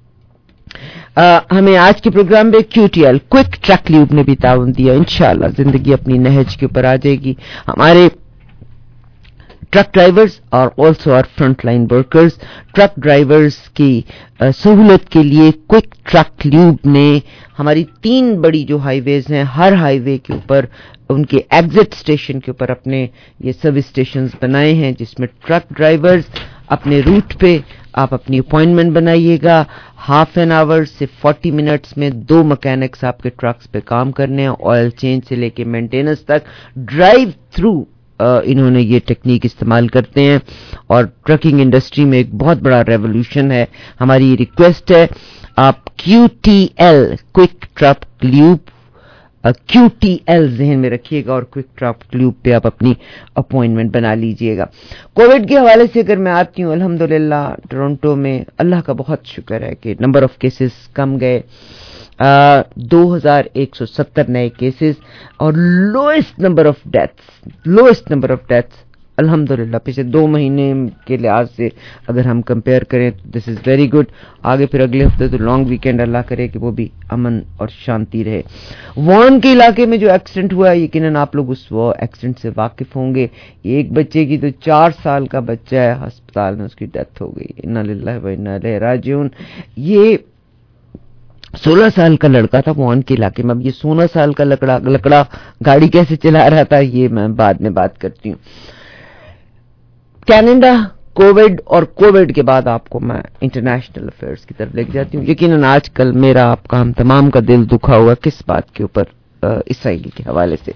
ہمیں آج کے پروگرام میں QTL کوئک ٹرک لیوب نے بھی تعاون دیا. انشاءاللہ زندگی اپنی نہج کے اوپر آ جائے گی. ہمارے ٹرک ڈرائیورز اور also are front line workers. Truck drivers کی سہولت کے لیے کوئک ٹرک لیوب نے ہماری 3 بڑی جو ہائی ویز ہیں, ہر ہائی وے کے اوپر ان کے ایگزٹ اسٹیشن کے اوپر اپنے یہ سروس اسٹیشنز بنائے ہیں, جس میں ٹرک ڈرائیورز اپنے روٹ پہ آپ اپنی اپوائنٹمنٹ بنائیے گا. ہاف این آور سے 40 منٹس میں 2 مکینکس آپ کے ٹرکس پہ کام کرنے ہیں, آئل چینج سے لے کے مینٹیننس تک. ڈرائیو تھرو انہوں نے یہ ٹیکنیک استعمال کرتے ہیں اور ٹرکنگ انڈسٹری میں ایک بہت بڑا ریولوشن ہے. ہماری ریکویسٹ ہے آپ QTL quick truck lube QTL ذہن میں رکھیے گا اور کوئک ٹرک لیوب پہ آپ اپنی اپوائنٹمنٹ بنا لیجئے گا. کووڈ کے حوالے سے اگر میں آتی ہوں, الحمدللہ ٹورنٹو میں اللہ کا بہت شکر ہے کہ نمبر آف کیسز کم گئے. 2170 نئے کیسز اور لوئسٹ نمبر آف ڈیتھس الحمدللہ پچھلے 2 مہینے کے لحاظ سے اگر ہم کمپیئر کریں تو دس از ویری گڈ. آگے پھر اگلے ہفتے تو لانگ ویکینڈ, اللہ کرے کہ وہ بھی امن اور شانتی رہے. وان کے علاقے میں جو ایکسیڈنٹ ہوا ہے, یقیناً آپ لوگ اس ایکسیڈنٹ سے واقف ہوں گے. ایک بچے کی تو 4 سال کا بچہ ہے, ہسپتال میں اس کی ڈیتھ ہو گئی. انا للہ و انا الیہ راجعون. یہ 16 سال کا لڑکا تھا وان کے علاقے میں. اب یہ 16 سال کا لکڑا گاڑی کیسے چلا رہا تھا یہ میں بعد میں بات کرتی ہوں. کینیڈا, کووڈ اور کووڈ کے بعد آپ کو میں انٹرنیشنل افیئرز کی طرف لے کے جاتی ہوں. یقیناً آج کل میرا آپ کا ہم تمام کا دل دکھا ہوا کس بات کے اوپر, اسرائیل کے حوالے سے.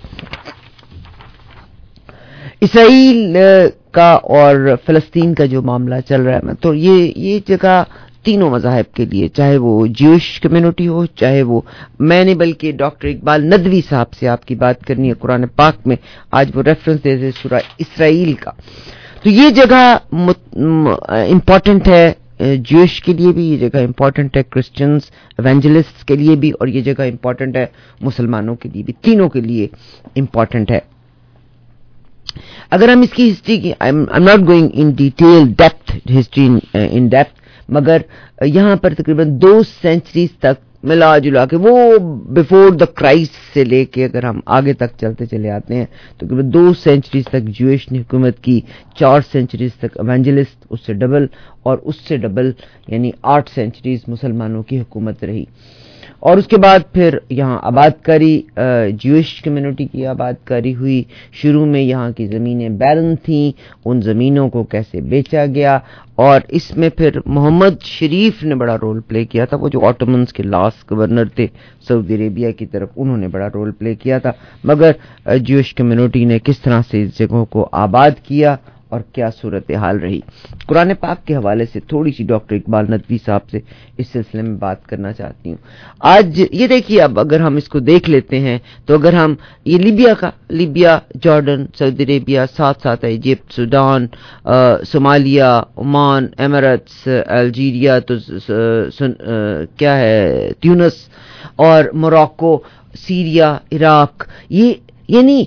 اسرائیل کا اور فلسطین کا جو معاملہ چل رہا ہے, تو یہ جگہ تینوں مذاہب کے لیے, چاہے وہ جیوش کمیونٹی ہو, چاہے وہ, میں نے بلکہ ڈاکٹر اقبال ندوی صاحب سے آپ کی بات کرنی ہے. قرآن پاک میں آج وہ ریفرنس دے سورہ اسرائیل کا. تو یہ جگہ امپورٹنٹ ہے جیوش کے لیے بھی, یہ جگہ امپورٹنٹ ہے کرسچنز ایونجلسٹ کے لیے بھی, اور یہ جگہ امپورٹنٹ ہے مسلمانوں کے لیے بھی. تینوں کے لیے امپورٹنٹ ہے. اگر ہم اس کی ہسٹری کی, I am not going in detail depth history in depth, مگر یہاں پر تقریباً 2 سینچریز تک ملا جلا کے, وہ بیفور دا کرائسٹ سے لے کے اگر ہم آگے تک چلتے چلے آتے ہیں تو تقریباً 2 سینچریز تک جویش نے حکومت کی, 4 سینچریز تک ایونجلسٹ, اس سے ڈبل, اور اس سے ڈبل یعنی 8 سینچریز مسلمانوں کی حکومت رہی. اور اس کے بعد پھر یہاں آباد کاری, جویش کمیونٹی کی آباد کاری ہوئی. شروع میں یہاں کی زمینیں بیرن تھیں, ان زمینوں کو کیسے بیچا گیا, اور اس میں پھر محمد شریف نے بڑا رول پلے کیا تھا. وہ جو آٹومنز کے لاسٹ گورنر تھے سعودی عربیہ کی طرف, انہوں نے بڑا رول پلے کیا تھا. مگر جویش کمیونٹی نے کس طرح سے اس جگہوں کو آباد کیا اور کیا صورتحال رہی. قرآن پاک کے حوالے سے تھوڑی سی ڈاکٹر اقبال ندوی صاحب سے اس سلسلے میں بات کرنا چاہتی ہوں. آج یہ دیکھیے, اب اگر ہم اس کو دیکھ لیتے ہیں تو اگر ہم یہ لیبیا, جارڈن, سعودی عربیہ, ساتھ ساتھ Egypt, Sudan, Somalia, Oman, Emirates, Algeria, تو کیا ہے تیونس, اور موراکو, سیریا, عراق, یہ یعنی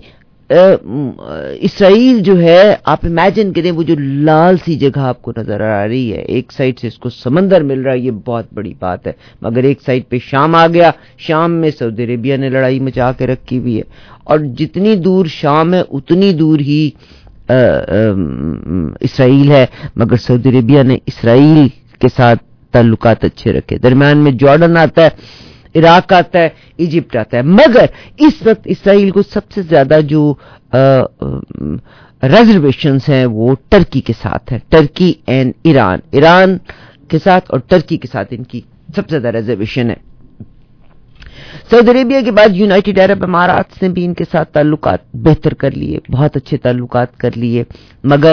اسرائیل جو ہے, آپ امیجن کریں وہ جو لال سی جگہ آپ کو نظر آ رہی ہے, ایک سائڈ سے اس کو سمندر مل رہا ہے, یہ بہت بڑی بات ہے. مگر ایک سائڈ پہ شام آ گیا, شام میں سعودی عربیہ نے لڑائی مچا کے رکھی ہوئی ہے, اور جتنی دور شام ہے اتنی دور ہی اسرائیل ہے. مگر سعودی عربیہ نے اسرائیل کے ساتھ تعلقات اچھے رکھے. درمیان میں جارڈن آتا ہے, عراق آتا ہے, ایجپٹ آتا ہے. مگر اس وقت اسرائیل کو سب سے زیادہ جو ریزرویشنز ہیں وہ ٹرکی کے ساتھ ہے. ٹرکی اینڈ ایران کے ساتھ اور ٹرکی کے ساتھ ان کی سب سے زیادہ ریزرویشن ہے. سعودی عربیہ کے بعد یونائٹڈ عرب امارات نے بھی ان کے ساتھ تعلقات بہتر کر لیے, بہت اچھے تعلقات کر لیے. مگر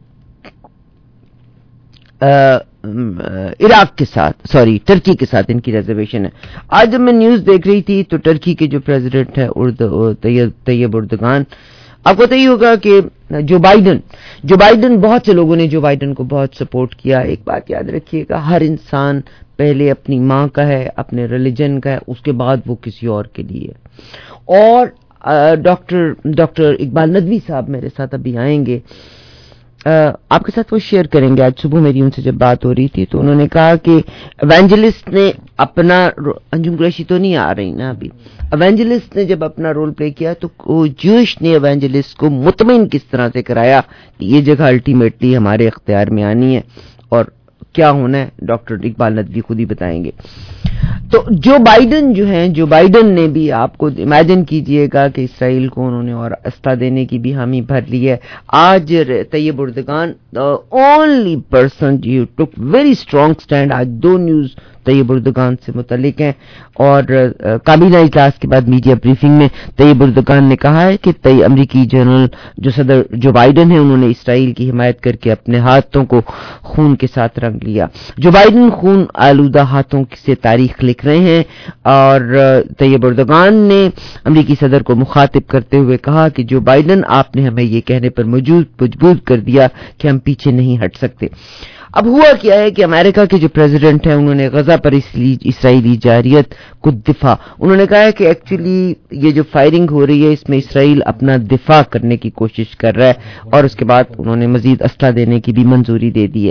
عراق کے ساتھ ٹرکی کے ساتھ ان کی ریزرویشن ہے. آج جب میں نیوز دیکھ رہی تھی تو ٹرکی کے جو پریزیڈنٹ ہے طیب اردگان, آپ کو پتہ ہی ہوگا کہ جو بائیڈن بہت سے لوگوں نے جو بائیڈن کو بہت سپورٹ کیا. ایک بات یاد رکھیے گا, ہر انسان پہلے اپنی ماں کا ہے, اپنے ریلیجن کا ہے, اس کے بعد وہ کسی اور کے لیے. اور ڈاکٹر اقبال ندوی صاحب میرے ساتھ ابھی آئیں گے, آپ کے ساتھ وہ شیئر کریں گے. آج صبح میری ان سے جب بات ہو رہی تھی تو انہوں نے کہا کہ ایونجلسٹ نے اپنا, انجم قریشی تو نہیں آ رہی نا ابھی, ایونجلسٹ نے جب اپنا رول پلے کیا تو جوش نے ایونجلسٹ کو مطمئن کس طرح سے کرایا کہ یہ جگہ الٹیمیٹلی ہمارے اختیار میں آنی ہے, اور کیا ہونا ہے ڈاکٹر اقبال ندوی خود ہی بتائیں گے. تو جو بائیڈن نے بھی, آپ کو امیجن کیجئے گا کہ اسرائیل کو انہوں نے اور اسلحہ دینے کی بھی حامی بھر لی ہے. آج Tayyip Erdogan only person you took very strong stand. آج 2 نیوز طیب اردگان سے متعلق ہیں, اور کابینہ اجلاس کے بعد میڈیا بریفنگ میں طیب اردگان نے کہا ہے کہ امریکی جنرل جو صدر جو بائیڈن ہے انہوں نے اسرائیل کی حمایت کر کے اپنے ہاتھوں کو خون کے ساتھ رنگ لیا. جو بائیڈن خون آلودہ ہاتھوں سے تاریخ لکھ رہے ہیں, اور طیب اردگان نے امریکی صدر کو مخاطب کرتے ہوئے کہا کہ جو بائیڈن, آپ نے ہمیں یہ کہنے پر مجبور کر دیا کہ ہم پیچھے نہیں ہٹ سکتے. اب ہوا کیا ہے کہ امریکہ کے جو پریزیڈنٹ ہیں انہوں نے غزہ پر اسرائیلی جارحیت کو انہوں نے کہا ہے کہ ایکچولی یہ جو فائرنگ ہو رہی ہے اس میں اسرائیل اپنا دفاع کرنے کی کوشش کر رہا ہے, اور اس کے بعد انہوں نے مزید اسلحہ دینے کی بھی منظوری دے دی ہے.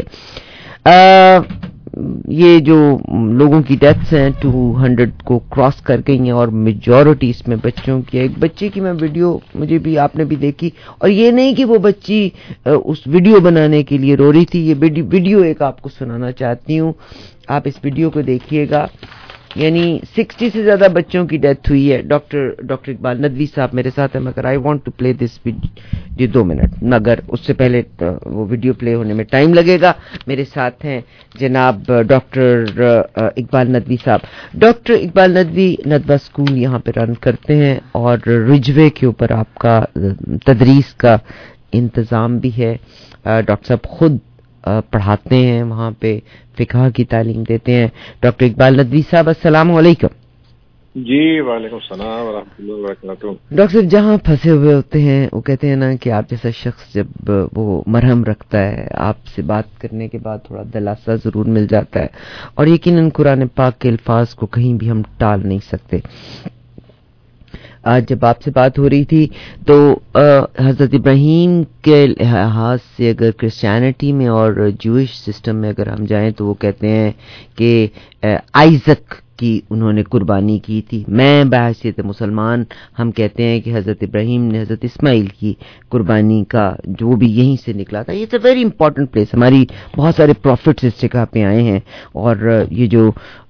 یہ جو لوگوں کی ڈیتھس ہیں 200 کو کراس کر گئی ہیں, اور میجورٹی اس میں بچوں کی ہے. ایک بچے کی میں ویڈیو مجھے بھی آپ نے بھی دیکھی, اور یہ نہیں کہ وہ بچی اس ویڈیو بنانے کے لیے رو رہی تھی. یہ ویڈیو ایک آپ کو سنانا چاہتی ہوں, آپ اس ویڈیو کو دیکھیے گا. یعنی 60 سے زیادہ بچوں کی ڈیتھ ہوئی ہے. ڈاکٹر اقبال ندوی صاحب میرے ساتھ ہیں, مگر I want to play this video 2 منٹ, مگر اس سے پہلے وہ ویڈیو پلے ہونے میں ٹائم لگے گا. میرے ساتھ ہیں جناب ڈاکٹر اقبال ندوی صاحب. ڈاکٹر اقبال ندوی ندوہ اسکول یہاں پہ رن کرتے ہیں, اور رجوے کے اوپر آپ کا تدریس کا انتظام بھی ہے. ڈاکٹر صاحب خود پڑھاتے ہیں وہاں پہ, فقہ کی تعلیم دیتے ہیں. ڈاکٹر اقبال ندوی صاحب السلام علیکم. جی وعلیکم السلام ورحمۃ اللہ وبرکاتہ. ڈاکٹر صاحب جہاں پھنسے ہوئے ہوتے ہیں وہ کہتے ہیں نا کہ آپ جیسا شخص جب وہ مرہم رکھتا ہے, آپ سے بات کرنے کے بعد تھوڑا دلاسا ضرور مل جاتا ہے, اور یقیناً قرآن پاک کے الفاظ کو کہیں بھی ہم ٹال نہیں سکتے. آج جب آپ سے بات ہو رہی تھی تو حضرت ابراہیم کے لحاظ سے اگر کرسچینٹی میں اور جوئش سسٹم میں اگر ہم جائیں تو وہ کہتے ہیں کہ آئزک کی انہوں نے قربانی کی تھی. میں بحیثیت مسلمان ہم کہتے ہیں کہ حضرت ابراہیم نے حضرت اسماعیل کی قربانی کا جو بھی یہیں سے نکلا تھا. یہ ویری امپورٹنٹ پلیس, ہماری بہت سارے پروفٹس اس جگہ پہ آئے ہیں, اور یہ جو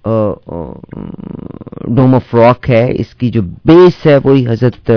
ڈوم آف راک ہے اس کی جو بیس ہے وہی حضرت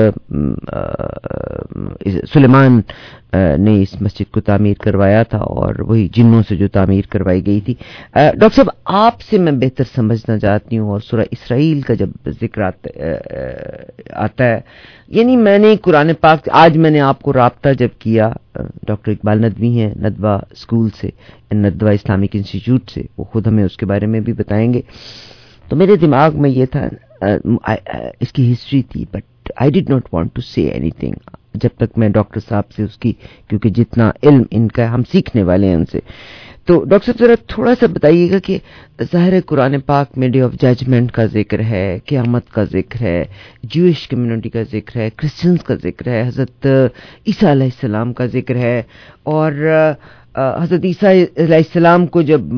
سلیمان نے اس مسجد کو تعمیر کروایا تھا, اور وہی جنوں سے جو تعمیر کروائی گئی تھی. ڈاکٹر صاحب آپ سے میں بہتر سمجھنا چاہتی ہوں, اور سورہ اسرائیل کا جب ذکر آتا ہے, یعنی میں نے قرآن پاک, آج میں نے آپ کو رابطہ جب کیا, ڈاکٹر اقبال ندوی ہیں ندوہ اسکول سے, ندوہ اسلامک انسٹیٹیوٹ سے, وہ خود ہمیں اس کے بارے میں بھی بتائیں گے. تو میرے دماغ میں یہ تھا, اس کی ہسٹری تھی, but I did not want to say anything जब तक मैं डॉक्टर साहब से उसकी, क्योंकि जितना इल्म इनका हम सीखने वाले हैं उनसे। तो डॉक्टर साहब जरा थोड़ा सा बताइएगा कि ज़ाहिर है कुरान पाक में डे ऑफ जजमेंट का जिक्र है, क़यामत का जिक्र है, ज्यूइश कम्युनिटी का जिक्र है, क्रिश्चियंस का जिक्र है, हज़रत ईसा अलैहिस्सलाम का जिक्र है, और हज़रत ईसा अलैहिस्सलाम को जब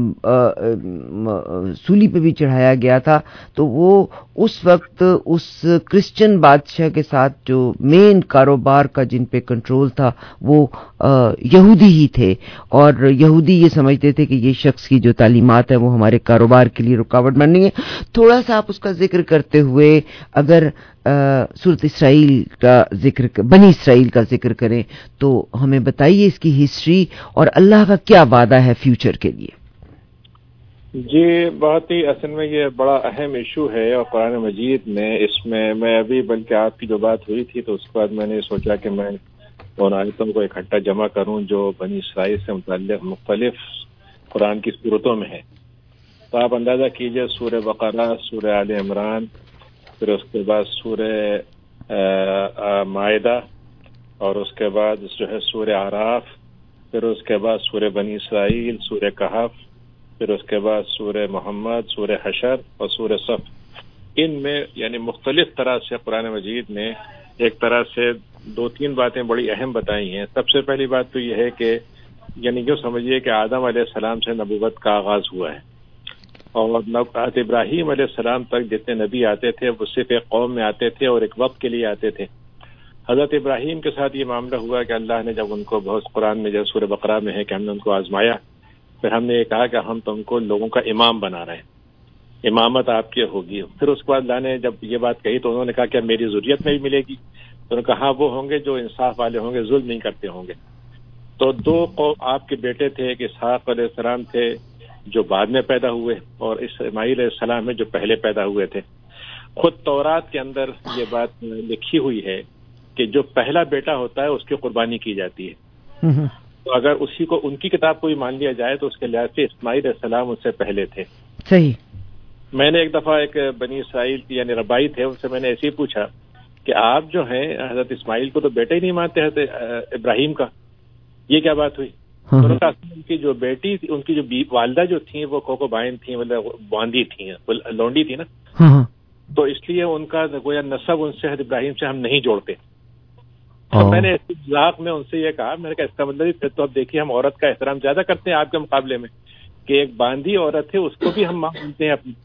सूली पे भी चढ़ाया गया था तो वो उस वक्त उस क्रिश्चियन बादशाह के साथ जो मेन कारोबार का जिन पे कंट्रोल था वो यहूदी ही थे, और यहूदी ये समझते थे कि ये शख्स की जो तालीमात है वो हमारे कारोबार के लिए रुकावट बन रही है। थोड़ा सा आप उसका जिक्र करते हुए अगर सूरत इसराइल का जिक्र, बनी इसराइल का जिक्र करें तो हमें बताइए इसकी हिस्ट्री और अल्लाह का क्या वादा है फ्यूचर के लिए। जी, बहुत ही असल में ये बड़ा अहम इशू है और कुरान मजीद में, इसमें मैं अभी बल्कि आपकी जो बात हुई थी तो उसके बाद मैंने सोचा कि मैं उन आयतों को इकट्ठा जमा करूं जो बनी इसराइल से मुताल्लिक़ मुख्तलिफ कुरान की सूरतों में है। तो आप अंदाज़ा कीजिए, सूरह बकरा, सूरह आले इमरान, फिर उसके बाद सूरह माइदा, और उसके बाद जो है सूरह आराफ, फिर उसके बाद सूरह बनी इसराइल, सूरह कहफ, फिर उसके बाद सूरह मोहम्मद, सूरह हशर और सूरह सफ। इनमें यानी मुख्तलिफ तरह से कुरान मजीद ने एक तरह से 2-3 बातें बड़ी अहम बताई हैं। सबसे पहली बात तो यह है कि यानी जो समझिए कि आदम अलैहिस्सलाम से नबूवत का आगाज हुआ है, और हज़रत इब्राहीम अलैहिस्सलाम तक जितने नबी आते थे वो सिर्फ एक कौम में आते थे और एक वक्त के लिए आते थे। हज़रत इब्राहीम के साथ ये मामला हुआ कि अल्लाह ने जब उनको, बहुत कुरान में जब सूरह बकरा में है कि हमने उनको आजमाया, फिर हमने ये कहा कि हम तुमको लोगों का इमाम बना रहे हैं, इमामत आपकी होगी। फिर उसके बाद अल्लाह ने जब ये बात कही तो उन्होंने कहा कि मेरी ज़ुर्रियत में भी मिलेगी। तो उन्होंने कहा वो होंगे जो इंसाफ वाले होंगे, जुल्म नहीं करते होंगे। तो 2 आपके बेटे थे, एक इसहाक अलैहिस्सलाम थे जो बाद में पैदा हुए, और इस्माईल अलैहिस्सलाम है जो पहले पैदा हुए थे। खुद तौरात के अंदर ये बात लिखी हुई है कि जो पहला बेटा होता है उसकी कुर्बानी की जाती है। तो अगर उसी को, उनकी किताब को भी मान लिया जाए तो उसके लिहाज से इस्माईल अलैहिस्सलाम उससे पहले थे। सही। मैंने एक दफा एक बनी इसराइल की यानी रबाई थे, उनसे मैंने ऐसे ही पूछा कि आप जो हैं हजरत इस्माईल को तो बेटा ही नहीं मानते हजरत इब्राहिम का, ये क्या बात हुई? तो उनकी जो बेटी थी, उनकी जो वालदा जो थी वो कोकोबाइन थी, मतलब बांदी थी, लौंडी थी ना, तो इसलिए उनका गोया नसब उनसे हजरत इब्राहिम से हम नहीं जोड़ते। तो मैंने इस मजाक में उनसे ये कहा, मैंने कहा इसका मतलब फिर तो अब देखिए हम औरत का एहतराम ज्यादा करते हैं आपके मुकाबले में, कि एक बांदी औरत है उसको भी हम माँ मानते हैं, अपनी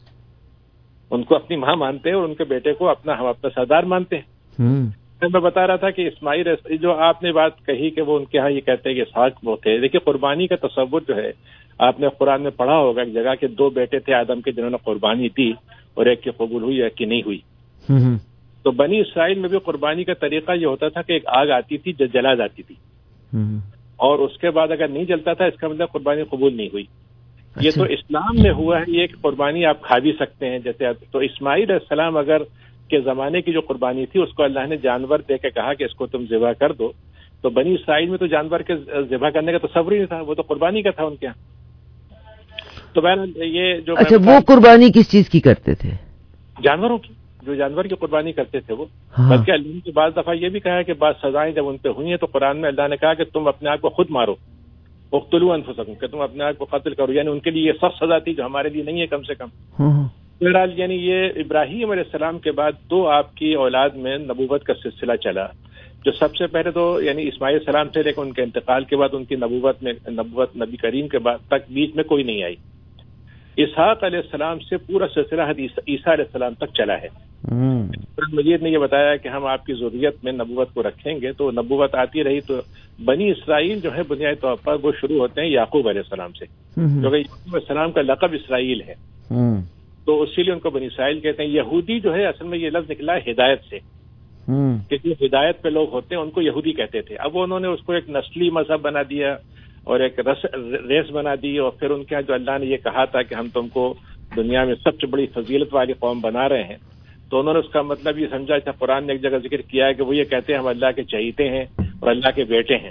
उनको अपनी माँ मानते हैं और उनके बेटे को हम अपना सरदार मानते हैं। मैं बता रहा था कि इस्माईल, जो आपने बात कही कि वो उनके यहाँ ये कहते हैं कि इसहाक वो थे, देखिए कुर्बानी का तसव्वुर जो है आपने कुरान में पढ़ा होगा एक जगह के 2 बेटे थे आदम के जिन्होंने कुर्बानी दी और एक की कबूल हुई एक की नहीं हुई। तो बनी इसराइल में भी कुर्बानी का तरीका ये होता था कि एक आग आती थी जो जला जाती थी, और उसके बाद अगर नहीं जलता था इसका मतलब कुर्बानी कबूल नहीं हुई। ये तो इस्लाम में हुआ है, ये कुर्बानी आप खा भी सकते हैं जैसे। तो इस्माईल अलैहिस्सलाम अगर के जमाने की जो कुर्बानी थी उसको अल्लाह ने जानवर दे के कहा कि इसको तुम ज़िबा कर दो, तो बनी इसराइल में तो जानवर के ज़िबा करने का तसव्वुर ही नहीं था, वो तो कुर्बानी का था उनके यहाँ। तो बहरहाल ये जो, अच्छा वो कुर्बानी किस चीज की करते थे? जानवरों की, जो जानवर की कुर्बानी करते थे वो। बल्कि अल्लाह ने बाज़ दफा ये भी कहा है कि बाद सजाएं जब उन पे हुई हैं तो कुरान में अल्लाह ने कहा कि तुम अपने आप को खुद मारो, उक़्तुलू अनफुसकुम, कि तुम अपने आप को कत्ल करो, यानी उनके लिए ये सख्त सजा थी जो हमारे लिए नहीं है कम से कम। बहरहाल यानी ये इब्राहीम अलैहिस्सलाम के बाद 2 आपकी औलाद में नबूवत का सिलसिला चला, जो सबसे पहले तो यानी इस्माईल सलाम थे, लेकिन उनके इंतकाल के बाद उनकी नबूवत नबी करीम के बाद तक बीच में कोई नहीं आई। इसहाक अलैहिस्सलाम से पूरा सिलसिला ईसा अलैहिस्सलाम तक चला है। मजीद ने ये बताया कि हम आपकी ज़ुर्रियत में नबूवत को रखेंगे, तो नबूवत आती रही। तो बनी इसराइल जो है बुनियादी तौर पर वो शुरू होते हैं याकूब अलैहिस्सलाम से, क्योंकि याकूब अलैहिस्सलाम का लक़ब इसराइल है, तो इसीलिए उनको बनी इसराइल कहते हैं। यहूदी जो है असल में ये लफ्ज निकला है हिदायत से, कि जो हिदायत पे लोग होते हैं उनको यहूदी कहते थे। अब उन्होंने उसको एक नस्ली मजहब बना दिया और एक रेस बना दी, और फिर उनके यहाँ जो अल्लाह ने ये कहा था कि हम तुमको दुनिया में सबसे बड़ी फजीलत वाली कौम बना रहे हैं, तो उन्होंने उसका मतलब ये समझा था। कुरान ने एक जगह जिक्र किया है कि वो ये कहते हैं हम अल्लाह के चहीते हैं और अल्लाह के बेटे हैं।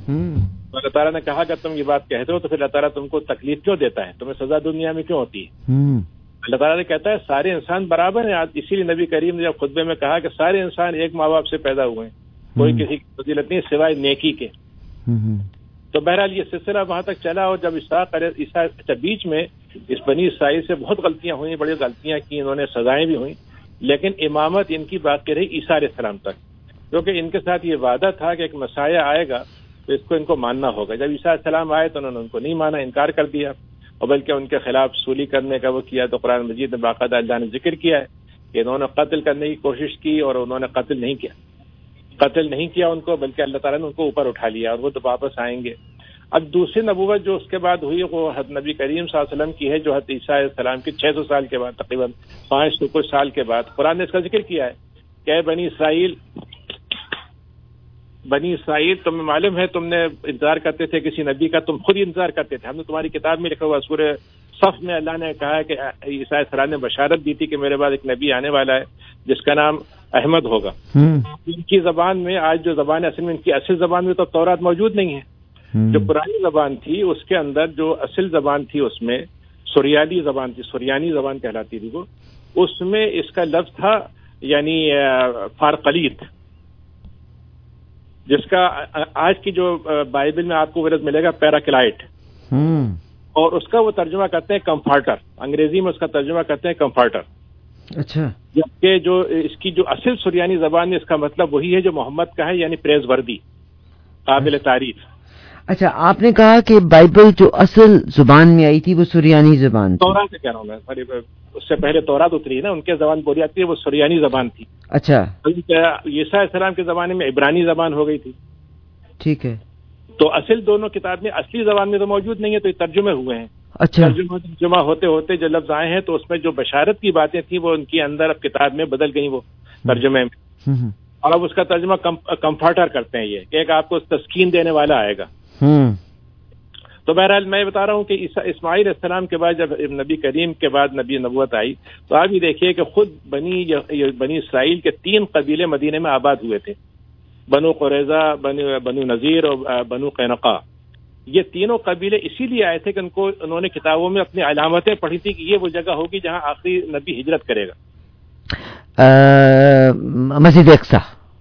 तो अल्लाह ताला ने कहा कि तुम ये बात कहते हो तो फिर अल्लाह ताला तुमको तकलीफ क्यों देता है, तुम्हें सजा दुनिया में क्यों होती है? اللہ تعالیٰ نے کہتا ہے سارے انسان برابر ہیں. اسی لیے نبی کریم نے جب خطبے میں کہا کہ سارے انسان ایک ماں باپ سے پیدا ہوئے ہیں, کوئی کسی کی فضیلت نہیں سوائے نیکی کے. تو بہرحال یہ سلسلہ وہاں تک چلا, اور جب عیسیٰ بیچ میں اس بنی اسرائیل سے بہت غلطیاں ہوئیں, بڑی غلطیاں کی انہوں نے, سزائیں بھی ہوئیں, لیکن امامت ان کی باقی رہی عیسیٰ علیہ السلام تک, کیونکہ ان کے ساتھ یہ وعدہ تھا کہ ایک مسیح آئے گا تو اس کو ان کو ماننا ہوگا. جب عیسیٰ علیہ السلام آئے تو انہوں نے ان کو نہیں مانا, انکار کر دیا, اور بلکہ ان کے خلاف سولی کرنے کا وہ کیا. تو قرآن مجید میں باقاعدہ اللہ نے ذکر کیا ہے کہ انہوں نے قتل کرنے کی کوشش کی اور انہوں نے قتل نہیں کیا ان کو, بلکہ اللہ تعالیٰ نے ان کو اوپر اٹھا لیا, اور وہ تو واپس آئیں گے. اب دوسری نبوت جو اس کے بعد ہوئی وہ حضرت نبی کریم صلی اللہ علیہ وسلم کی ہے, جو حضرت عیسیٰ علیہ السلام کے 600 سال کے بعد, تقریباً 500 کچھ سال کے بعد قرآن نے اس کا ذکر کیا ہے کہ بنی اسرائیل تمہیں معلوم ہے تم نے انتظار کرتے تھے کسی نبی کا, تم خود ہی انتظار کرتے تھے. ہم نے تمہاری کتاب میں لکھا ہوا سورہ صف میں اللہ نے کہا ہے کہ عیسیٰ علیہ السلام نے بشارت دی تھی کہ میرے بعد ایک نبی آنے والا ہے جس کا نام احمد ہوگا. ان کی زبان میں آج جو زبان ہے اصل میں ان کی اصل زبان میں تو تورات موجود نہیں ہے. جو پرانی زبان تھی اس کے اندر جو اصل زبان تھی اس میں سریانی زبان کہلاتی تھی وہ, اس میں اس کا لفظ تھا یعنی فارقلیت, جس کا آج کی جو بائبل میں آپ کو لفظ ملے گا پیراکلائٹ, اور اس کا وہ ترجمہ کرتے ہیں کمفارٹر, انگریزی میں اس کا ترجمہ کرتے ہیں کمفارٹر. اچھا. جبکہ جو اس کی جو اصل سریانی زبان ہے اس کا مطلب وہی ہے جو محمد کا ہے, یعنی پریز وردی, قابل تعریف. اچھا, آپ نے کہا کہ بائبل جو اصل زبان میں آئی تھی وہ سریانی زبان تھی. تورات سے کہہ رہا ہوں میں, اس سے پہلے تورات اتری ہے نا, ان کے زبان بولی جاتی ہے, وہ سریانی زبان تھی. اچھا. عیسیٰ علیہ السلام کے زمانے میں عبرانی زبان ہو گئی تھی. ٹھیک ہے. تو اصل دونوں کتاب میں اصلی زبان میں تو موجود نہیں ہے, تو یہ ترجمے ہوئے ہیں. اچھا. ترجمہ ہوتے ہوتے جو لفظ آئے ہیں تو اس میں جو بشارت کی باتیں تھیں وہ ان کے اندر اب کتاب میں بدل گئی, وہ ترجمے میں, اور اب اس کا ترجمہ کمفارٹر کرتے ہیں, یہ کہ ایک آپ کو تسکین دینے والا آئے گا. تو بہرحال میں بتا رہا ہوں کہ اسماعیل علیہ السلام کے بعد جب نبی کریم کے بعد نبی نبوت آئی تو آپ یہ دیکھیے کہ خود بنی اسرائیل کے 3 قبیلے مدینے میں آباد ہوئے تھے, بنو قریظہ, بنو نذیر اور بنو قینقاع. یہ تینوں قبیلے اسی لیے آئے تھے کہ انہوں نے کتابوں میں اپنی علامتیں پڑھی تھی کہ یہ وہ جگہ ہوگی جہاں آخری نبی ہجرت کرے گا. مسجد اقصی.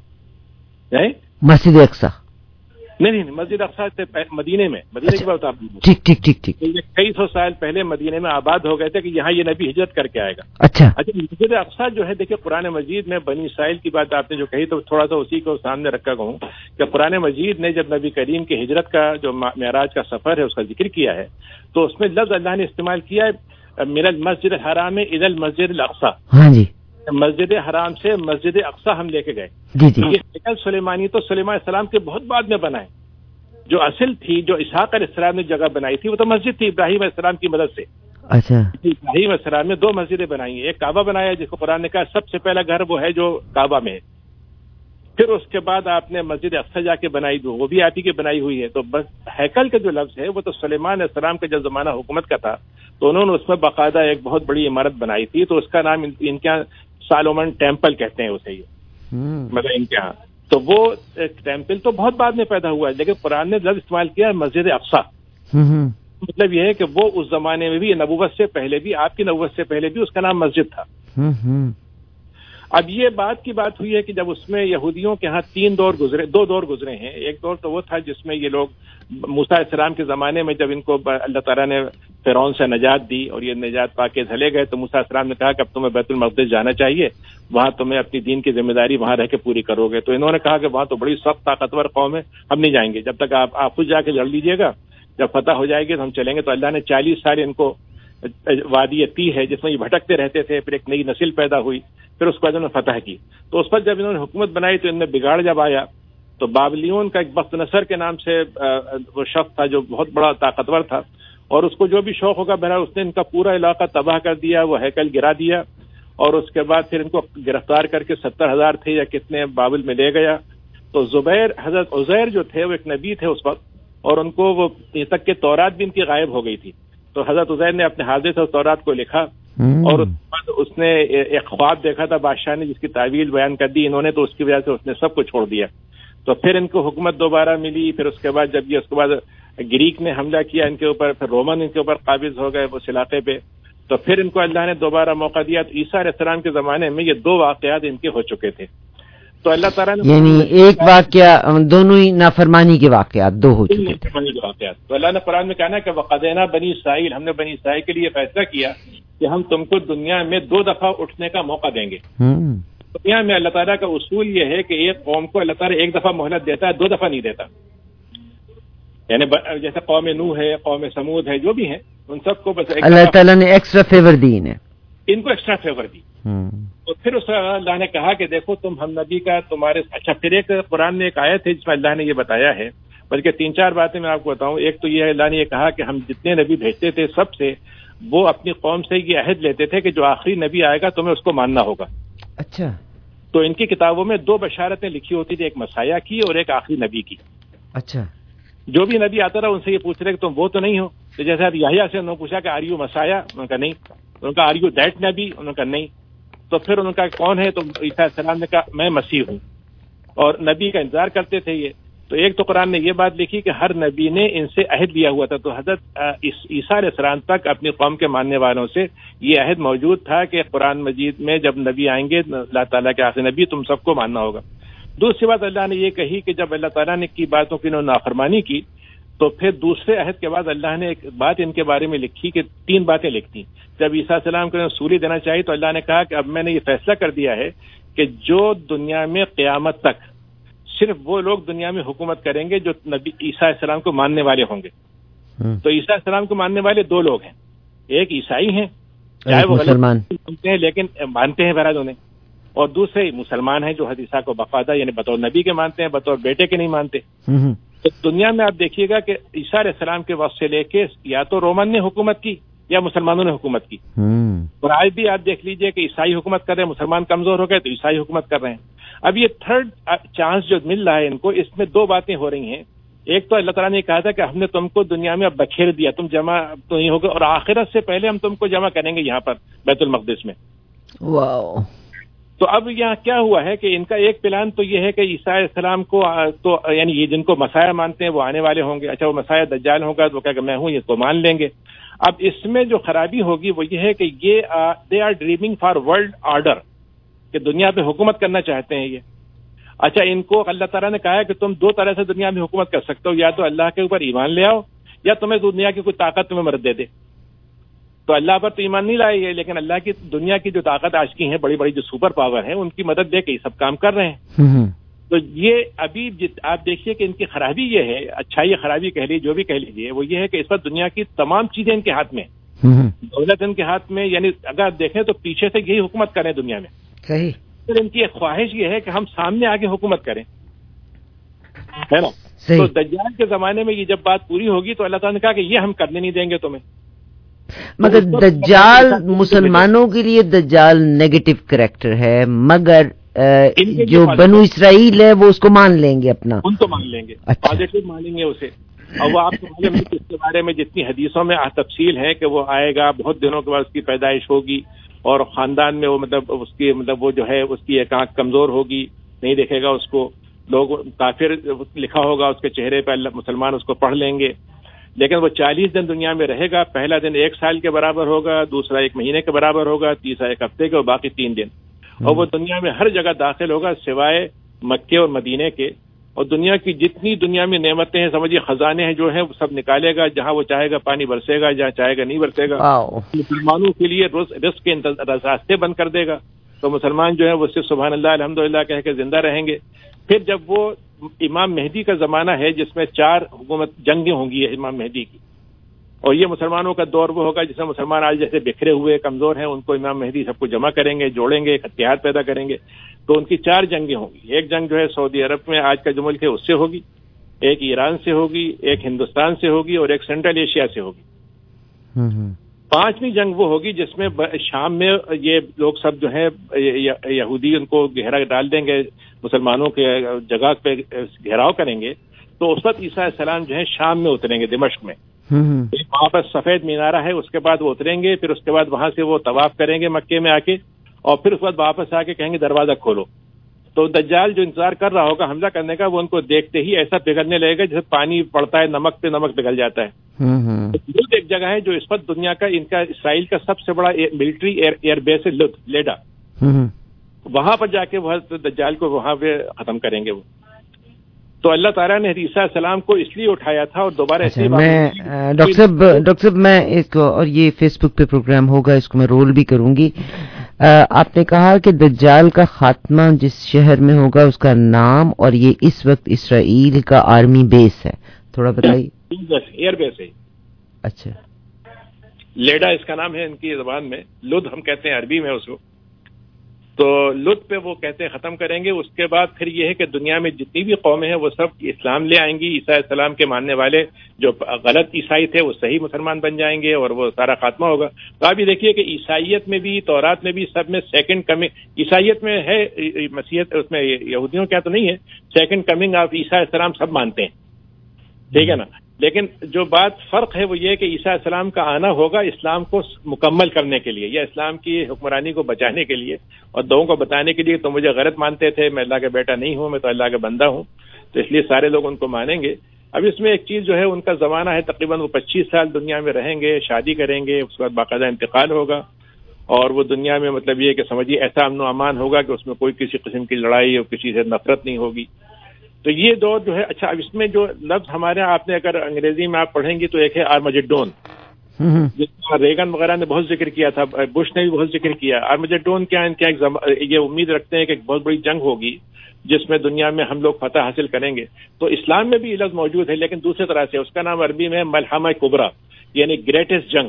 مسجد اقصی نہیں, مسجد اقصی مدینے میں, مدینے کی بات آپ ٹھیک. کئی سو سال پہلے مدینے میں آباد ہو گئے تھے کہ یہاں یہ نبی ہجرت کر کے آئے گا. اچھا. مسجد اقصی جو ہے دیکھیے قرآن مجید میں بنی اسرائیل کی بات آپ نے جو کہی تو تھوڑا سا اسی کو سامنے رکھا کہوں کہ قرآن مجید نے جب نبی کریم کی ہجرت کا جو معراج کا سفر ہے اس کا ذکر کیا ہے تو اس میں لفظ اللہ نے استعمال کیا ہے من المسجد الحرام الی المسجد الاقصی. ہاں جی. مسجد حرام سے مسجد اقصی ہم لے کے گئے. یہ ہیکل سلیمانی تو سلیمان علیہ السلام کے بہت بعد میں بنا ہے. جو اصل تھی جو اسحاق علیہ السلام نے جگہ بنائی تھی وہ تو مسجد تھی ابراہیم علیہ السلام کی مدد سے. اچھا. ابراہیم علیہ السلام نے 2 مسجدیں بنائی ہیں, ایک کعبہ بنایا جس کو قرآن نے کہا سب سے پہلا گھر وہ ہے جو کعبہ میں ہے. پھر اس کے بعد آپ نے مسجد اقصی جا کے بنائی, وہ بھی آپ ہی کی بنائی ہوئی ہے. تو بس ہیکل کا جو لفظ ہے وہ تو سلیمان علیہ السلام کا جب زمانہ حکومت کا تھا تو انہوں نے اس میں باقاعدہ ایک بہت بڑی عمارت بنائی تھی, تو اس کا نام ان کے سالومن ٹیمپل کہتے ہیں اسے, یہ مطلب ان کے یہاں. تو وہ ٹیمپل تو بہت بعد میں پیدا ہوا ہے, لیکن قرآن نے لفظ استعمال کیا ہے مسجد اقصی. مطلب یہ ہے کہ وہ اس زمانے میں بھی, نبوت سے پہلے بھی, آپ کی نبوت سے پہلے بھی اس کا نام مسجد تھا. اب یہ بات کی بات ہوئی ہے کہ جب اس میں یہودیوں کے ہاں 2 دور گزرے ہیں. ایک دور تو وہ تھا جس میں یہ لوگ موسیٰ علیہ السلام کے زمانے میں جب ان کو اللہ تعالیٰ نے فرعون سے نجات دی اور یہ نجات پا کے چلے گئے تو موسیٰ علیہ السلام نے کہا کہ اب تمہیں بیت المقدس جانا چاہیے, وہاں تمہیں اپنی دین کی ذمہ داری وہاں رہ کے پوری کرو گے. تو انہوں نے کہا کہ وہاں تو بڑی سخت طاقتور قوم ہے, ہم نہیں جائیں گے, جب تک آپ خود جا کے لڑ لیجیے گا, جب فتح ہو جائے گی تو ہم چلیں گے. تو اللہ نے 40 سال ان کو وادی طی ہے جس میں یہ بھٹکتے رہتے تھے, پھر ایک نئی نسل پیدا ہوئی, پھر اس کے بعد انہوں نے فتح کی. تو اس پر جب انہوں نے حکومت بنائی تو ان میں بگاڑ جب آیا تو بابلیون کا ایک بخت نصر کے نام سے وہ شخص تھا جو بہت بڑا طاقتور تھا, اور اس کو جو بھی شوق ہوگا بہرحال اس نے ان کا پورا علاقہ تباہ کر دیا, وہ ہیکل گرا دیا, اور اس کے بعد پھر ان کو گرفتار کر کے 70,000 تھے یا کتنے بابل میں لے گیا. تو حضرت عزیر جو تھے وہ ایک نبی تھے اس وقت, اور ان کو وہ یہ تک کہ تورات بھی ان کی غائب ہو گئی تھی. تو حضرت عزیر نے اپنے حاضر سے تورات کو لکھا, اور اس بعد اس نے ایک خواب دیکھا تھا بادشاہ نے جس کی تعویل بیان کر دی انہوں نے, تو اس کی وجہ سے اس نے سب کو چھوڑ دیا. تو پھر ان کو حکومت دوبارہ ملی. پھر اس کے بعد جب یہ اس کے بعد گریک نے حملہ کیا ان کے اوپر, پھر رومن ان کے اوپر قابض ہو گئے اس علاقے پہ. تو پھر ان کو اللہ نے دوبارہ موقع دیا. تو عیسیٰ علیہ السلام کے زمانے میں یہ 2 واقعات ان کے ہو چکے تھے. تو اللہ تعالیٰ نے یعنی ایک واقعہ دونوں ہی نافرمانی کے واقعات 2 ہو چکے تھے. تو اللہ نے قرآن میں کہا نا کہ وقدینا بنی اسرائیل، ہم نے بنی اسرائیل کے لیے فیصلہ کیا کہ ہم تم کو دنیا میں 2 دفعہ اٹھنے کا موقع دیں گے. دنیا میں اللہ تعالیٰ کا اصول یہ ہے کہ ایک قوم کو اللہ تعالیٰ 1 دفعہ مہلت دیتا ہے، 2 دفعہ نہیں دیتا. یعنی جیسے قوم نوح ہے، قوم سمود ہے، جو بھی ہیں ان سب کو بس اللہ تعالیٰ نے ایکسٹرا فیور دی انہیں، ان کو ایکسٹرا فیور دی. تو پھر اس اللہ نے کہا کہ دیکھو تم ہم نبی کا تمہارے اچھا. پھر ایک قرآن نے ایک آیت ہے جس میں اللہ نے یہ بتایا ہے، بلکہ 3-4 باتیں میں آپ کو بتاؤں. ایک تو یہ ہے اللہ نے یہ کہا کہ ہم جتنے نبی بھیجتے تھے سب سے وہ اپنی قوم سے یہ عہد لیتے تھے کہ جو آخری نبی آئے گا تمہیں اس کو ماننا ہوگا. اچھا. تو ان کی کتابوں میں 2 بشارتیں لکھی ہوتی تھی، ایک مسیح کی اور ایک آخری نبی کی. اچھا. جو بھی نبی آتا رہا ان سے یہ پوچھ رہے کہ تم وہ تو نہیں ہو. تو جیسے اب یحییٰ سے انہوں نے پوچھا کہ آر یو مسیح، انہوں نے کہا نہیں. ان کا آر یو دیٹ نبی، انہوں نے کہا نہیں. تو پھر انہوں نے کہا کون ہے؟ تو عیسیٰ علیہ السلام نے کہا میں مسیح ہوں. اور نبی کا انتظار کرتے تھے یہ. تو ایک تو قرآن نے یہ بات لکھی کہ ہر نبی نے ان سے عہد لیا ہوا تھا. تو حضرت عیسیٰ علیہ السلام تک اپنی قوم کے ماننے والوں سے یہ عہد موجود تھا کہ قرآن مجید میں جب نبی آئیں گے اللہ تعالیٰ کے آخری نبی تم سب کو ماننا ہوگا. دوسری بات اللہ نے یہ کہی کہ جب اللہ تعالیٰ نے کی باتوں کی انہوں نے نافرمانی کی تو پھر دوسرے عہد کے بعد اللہ نے ایک بات ان کے بارے میں لکھی کہ 3 باتیں لکھتی. جب عیسیٰ علیہ السلام کو سولی دینا چاہیے تو اللہ نے کہا کہ اب میں نے یہ فیصلہ کر دیا ہے کہ جو دنیا میں قیامت تک صرف وہ لوگ دنیا میں حکومت کریں گے جو نبی عیسیٰ علیہ السلام کو ماننے والے ہوں گے. تو عیسیٰ علیہ السلام کو ماننے والے 2 لوگ ہیں، ایک عیسائی ہیں چاہے وہ مسلمان سنتے ہیں لیکن مانتے ہیں بہرحال انہیں، اور دوسرے مسلمان ہیں جو حضرت عیسیٰ کو باقاعدہ یعنی بطور نبی کے مانتے ہیں، بطور بیٹے کے نہیں مانتے. تو دنیا میں آپ دیکھیے گا کہ عیسیٰ علیہ السلام کے وقت سے لے کے یا تو رومن نے حکومت کی یا مسلمانوں نے حکومت کی. اور آج بھی آپ دیکھ لیجئے کہ عیسائی حکومت کر رہے ہیں، مسلمان کمزور ہو گئے تو عیسائی حکومت کر رہے ہیں. اب یہ 3rd چانس جو مل رہا ہے ان کو، اس میں 2 باتیں ہو رہی ہیں. ایک تو اللہ تعالیٰ نے کہا تھا کہ ہم نے تم کو دنیا میں اب بکھیر دیا، تم جمع تو نہیں ہوگے، اور آخرت سے پہلے ہم تم کو جمع کریں گے یہاں پر بیت المقدس میں. واو. تو اب یہاں کیا ہوا ہے کہ ان کا ایک پلان تو یہ ہے کہ عیسیٰ علیہ السلام کو تو یعنی یہ جن کو مسیح مانتے ہیں وہ آنے والے ہوں گے. اچھا وہ مسیح دجال ہوگا تو وہ کہا کہ میں ہوں، یہ تو مان لیں گے. اب اس میں جو خرابی ہوگی وہ یہ ہے کہ یہ they are dreaming for world order, کہ دنیا پہ حکومت کرنا چاہتے ہیں یہ. اچھا ان کو اللہ تعالیٰ نے کہا ہے کہ تم 2 طرح سے دنیا میں حکومت کر سکتے ہو، یا تو اللہ کے اوپر ایمان لے آؤ یا تمہیں دنیا کی کوئی طاقت تمہیں مدد دے دے. تو اللہ پر تو ایمان نہیں لائے گے لیکن اللہ کی دنیا کی جو طاقت آج کی ہیں بڑی بڑی جو سپر پاور ہیں ان کی مدد دے کے یہ سب کام کر رہے ہیں. تو یہ ابھی آپ دیکھیے کہ ان کی خرابی یہ ہے، اچھا یہ خرابی کہہ لیجیے جو بھی کہہ لیجیے، وہ یہ ہے کہ اس وقت دنیا کی تمام چیزیں ان کے ہاتھ میں، دولت ان کے ہاتھ میں. یعنی اگر آپ دیکھیں تو پیچھے سے یہی حکومت کریں دنیا میں. صحیح. پھر ان کی ایک خواہش یہ ہے کہ ہم سامنے آگے حکومت کریں، ہے نا. تو دجال کے زمانے میں یہ جب بات پوری ہوگی تو اللہ تعالیٰ نے کہا کہ یہ ہم کرنے نہیں دیں گے تمہیں. مگر دجال مسلمانوں کے لیے دجال نیگیٹو کریکٹر ہے، مگر جو بنو اسرائیل ہے وہ اس کو مان لیں گے، اپنا ان کو مان لیں گے، پازیٹو مانیں گے اسے. اور وہ آپ کو معلوم ہے کہ اس کے بارے میں جتنی حدیثوں میں تفصیل ہے کہ وہ آئے گا بہت دنوں کے بعد اس کی پیدائش ہوگی اور خاندان میں وہ مطلب اس کی مطلب وہ جو ہے اس کی ایک آنکھ کمزور ہوگی، نہیں دیکھے گا اس کو، لوگ کافر لکھا ہوگا اس کے چہرے پہ، مسلمان اس کو پڑھ لیں گے. لیکن وہ 40 دن دنیا میں رہے گا. پہلا دن 1 سال کے برابر ہوگا، دوسرا 1 مہینے کے برابر ہوگا، تیسرا 1 ہفتے کے اور باقی 3 دن. اور وہ دنیا میں ہر جگہ داخل ہوگا سوائے مکے اور مدینے کے. اور دنیا کی جتنی دنیا میں نعمتیں ہیں سمجھیے خزانے ہیں جو ہیں وہ سب نکالے گا، جہاں وہ چاہے گا پانی برسے گا، جہاں چاہے گا نہیں برسے گا. مسلمانوں کے لیے رزق کے راستے بند کر دے گا. تو مسلمان جو ہے وہ صرف سبحان اللہ الحمدللہ کہہ کے زندہ رہیں گے. پھر جب وہ امام مہدی کا زمانہ ہے جس میں 4 حکومت جنگیں ہوں گی امام مہدی کی، اور یہ مسلمانوں کا دور وہ ہوگا جس میں مسلمان آج جیسے بکھرے ہوئے کمزور ہیں ان کو امام مہدی سب کو جمع کریں گے، جوڑیں گے، ایک اتحاد پیدا کریں گے. تو ان کی 4 جنگیں ہوں گی. ایک جنگ جو ہے سعودی عرب میں آج کا جو ملک ہے اس سے ہوگی، ایک ایران سے ہوگی، ایک ہندوستان سے ہوگی اور ایک سینٹرل ایشیا سے ہوگی. 5ویں جنگ وہ ہوگی جس میں شام میں یہ لوگ سب جو ہیں یہودی ان کو گھیرا ڈال دیں گے، مسلمانوں کے جگہ پہ گھیراؤ کریں گے. تو اس وقت عیسیٰ علیہ السلام جو ہے شام میں اتریں گے، دمشق میں. وہاں پر سفید مینارہ ہے، اس کے بعد وہ اتریں گے، پھر اس کے بعد وہاں سے وہ طواف کریں گے مکے میں آ کے، اور پھر اس کے بعد واپس آ کے کہیں گے دروازہ کھولو. تو دجال جو انتظار کر رہا ہوگا حملہ کرنے کا وہ ان کو دیکھتے ہی ایسا پگھلنے لگے گا جیسے پانی پڑتا ہے نمک پہ، نمک پگھل جاتا ہے. لد ایک جگہ ہے جو اس وقت دنیا کا ان کا اسرائیل کا سب سے بڑا ملٹری ایئر بیس ہے لیڈا. وہاں پر جا کے وہ دجال کو وہاں پہ ختم کریں گے وہ. تو اللہ تعالیٰ نے عیسیٰ علیہ السلام کو اس لیے اٹھایا تھا اور دوبارہ ایسے ڈاکٹر صاحب میں ایک اور یہ فیس بک پہ پروگرام ہوگا, اس کو میں رول بھی کروں گی. آپ نے کہا کہ دجال کا خاتمہ جس شہر میں ہوگا اس کا نام, اور یہ اس وقت اسرائیل کا آرمی بیس ہے, تھوڑا بتائیے. ایئر بیس ہے. اچھا, لیڈا اس کا نام ہے ان کی زبان میں, لد ہم کہتے ہیں عربی میں اس کو. تو لد پہ وہ کہتے ہیں ختم کریں گے. اس کے بعد پھر یہ ہے کہ دنیا میں جتنی بھی قومیں ہیں وہ سب اسلام لے آئیں گی. عیسیٰ علیہ السلام کے ماننے والے جو غلط عیسائی تھے وہ صحیح مسلمان بن جائیں گے اور وہ سارا خاتمہ ہوگا. تو آپ یہ دیکھیے کہ عیسائیت میں بھی, تورات میں بھی, سب میں سیکنڈ کمنگ, عیسائیت میں ہے, مسیحیت اس میں یہودیوں کیا تو نہیں ہے, سیکنڈ کمنگ آف عیسیٰ علیہ السلام سب مانتے ہیں, ٹھیک ہے نا. لیکن جو بات فرق ہے وہ یہ کہ عیسیٰ علیہ السلام کا آنا ہوگا اسلام کو مکمل کرنے کے لیے, یا اسلام کی حکمرانی کو بچانے کے لیے اور دووں کو بتانے کے لیے. تو مجھے غلط مانتے تھے, میں اللہ کا بیٹا نہیں ہوں, میں تو اللہ کا بندہ ہوں, تو اس لیے سارے لوگ ان کو مانیں گے. اب اس میں ایک چیز جو ہے, ان کا زمانہ ہے تقریباً وہ 25 سال دنیا میں رہیں گے, شادی کریں گے, اس کے بعد باقاعدہ انتقال ہوگا, اور وہ دنیا میں مطلب یہ کہ سمجھیے ایسا امن و امان ہوگا کہ اس میں کوئی کسی قسم کی لڑائی اور کسی سے نفرت نہیں ہوگی. تو یہ دور جو ہے. اچھا, اب اس میں جو لفظ ہمارے آپ نے اگر انگریزی میں آپ پڑھیں گی تو ایک ہے آرمجیڈون, جس کا ریگن وغیرہ نے بہت ذکر کیا تھا, بش نے بھی بہت ذکر کیا. آرمجیڈون کیا ان کے یہ امید رکھتے ہیں کہ ایک بہت بڑی جنگ ہوگی جس میں دنیا میں ہم لوگ فتح حاصل کریں گے. تو اسلام میں بھی یہ لفظ موجود ہے لیکن دوسرے طرح سے. اس کا نام عربی میں ملحمہ کبریٰ, یعنی گریٹسٹ جنگ,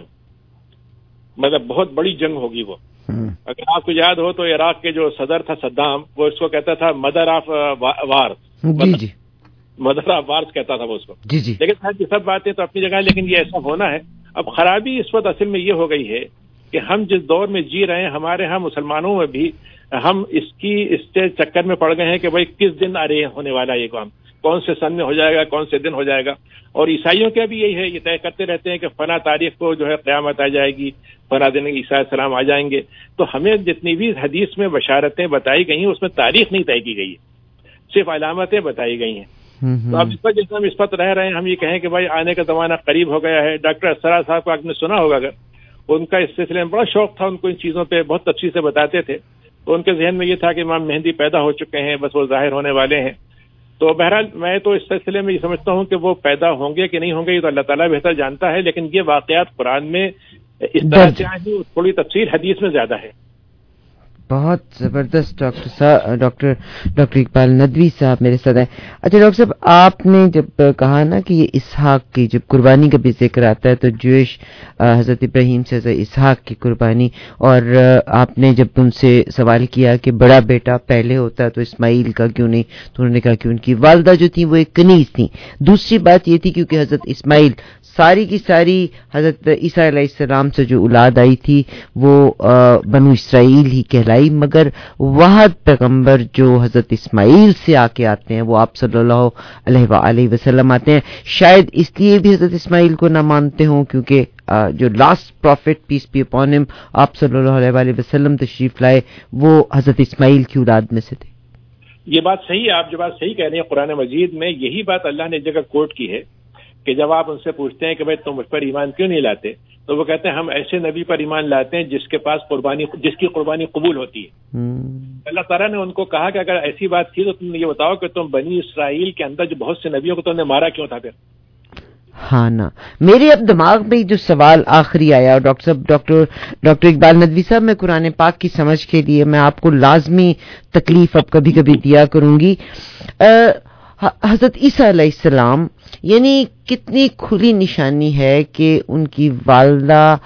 مطلب بہت بڑی جنگ ہوگی وہ. اگر آپ کو یاد ہو تو عراق کے جو صدر تھا صدام, وہ اس کو کہتا تھا mother of war, mother of wars کہتا تھا وہ اس کو. لیکن صاحب یہ سب باتیں تو اپنی جگہ, لیکن یہ ایسا ہونا ہے. اب خرابی اس وقت اصل میں یہ ہو گئی ہے کہ ہم جس دور میں جی رہے ہیں, ہمارے ہاں مسلمانوں میں بھی ہم اس کے چکر میں پڑ گئے ہیں کہ بھائی کس دن آ رہے ہونے والا یہ کام, کون سے سن میں ہو جائے گا, کون سے دن ہو جائے گا. اور عیسائیوں کا بھی یہی ہے, یہ طے کرتے رہتے ہیں کہ فلاں تاریخ کو جو ہے قیامت آ جائے گی, فلاں دن عیسیٰ علیہ السلام آ جائیں گے. تو ہمیں جتنی بھی حدیث میں بشارتیں بتائی گئی ہیں اس میں تاریخ نہیں طے کی گئی ہے, صرف علامتیں بتائی گئی ہیں. تو اب اس پر جیسے ہم اس وقت رہ رہے ہیں, ہم یہ کہیں کہ بھائی آنے کا زمانہ قریب ہو گیا ہے. ڈاکٹر اسرار صاحب کو آپ نے سنا ہوگا, اگر ان کا اس سلسلے میں بڑا شوق تھا, ان کو ان چیزوں پہ بہت تفصیل سے بتاتے تھے. تو ان کے ذہن میں یہ تھا کہ امام مہدی پیدا ہو چکے ہیں, بس وہ ظاہر ہونے والے ہیں. تو بہرحال میں تو اس سلسلے میں یہ سمجھتا ہوں کہ وہ پیدا ہوں گے کہ نہیں ہوں گے یہ تو اللہ تعالیٰ بہتر جانتا ہے, لیکن یہ واقعات قرآن میں اس طرح سے آئیں گے, تھوڑی تفصیل حدیث میں زیادہ ہے. بہت زبردست ڈاکٹر اقبال ندوی صاحب میرے ساتھ ہیں. اچھا ڈاکٹر صاحب, آپ نے جب کہا نا کہ یہ اسحاق کی جب قربانی کا بھی ذکر آتا ہے تو جویش حضرت ابراہیم سے حضرت اسحاق کی قربانی, اور آپ نے جب ان سے سوال کیا کہ بڑا بیٹا پہلے ہوتا تو اسماعیل کا کیوں نہیں, تو انہوں نے کہا کہ ان کی والدہ جو تھی وہ ایک کنیز تھیں. دوسری بات یہ تھی کیونکہ حضرت اسماعیل ساری کی ساری حضرت عیسیٰ علیہ السلام سے جو اولاد آئی تھی وہ بنو اسرائیل ہی کہلائی, مگر واحد پیغمبر جو حضرت اسماعیل سے آ کے آتے ہیں وہ آپ صلی اللہ علیہ وآلہ وسلم آتے ہیں. شاید اس لیے بھی حضرت اسماعیل کو نہ مانتے ہوں کیونکہ جو last prophet peace be upon ہم آپ صلی اللہ علیہ وآلہ وسلم تشریف لائے وہ حضرت اسماعیل کی اولاد میں سے تھے. یہ بات صحیح ہے, آپ جو بات صحیح کہہ رہے ہیں. قرآن مجید میں یہی بات اللہ نے جگہ کوٹ کی ہے کہ جب آپ ان سے پوچھتے ہیں کہ بھائی تم اس پر ایمان کیوں نہیں لاتے, تو وہ کہتے ہیں ہم ایسے نبی پر ایمان لاتے ہیں جس کے پاس جس کی قربانی قبول ہوتی ہے. اللہ تعالیٰ نے ان کو کہا کہ اگر ایسی بات تھی تو تم یہ بتاؤ کہ تم بنی اسرائیل کے اندر جو بہت سے نبیوں کو تم نے مارا کیوں تھا پھر. ہاں نا, میرے اب دماغ میں جو سوال آخری آیا, اور ڈاکٹر اقبال ندوی صاحب, میں قرآن پاک کی سمجھ کے لیے میں آپ کو لازمی تکلیف اب کبھی کبھی دیا کروں گی. حضرت عیسیٰ علیہ السلام یعنی کتنی کھلی نشانی ہے کہ ان کی والدہ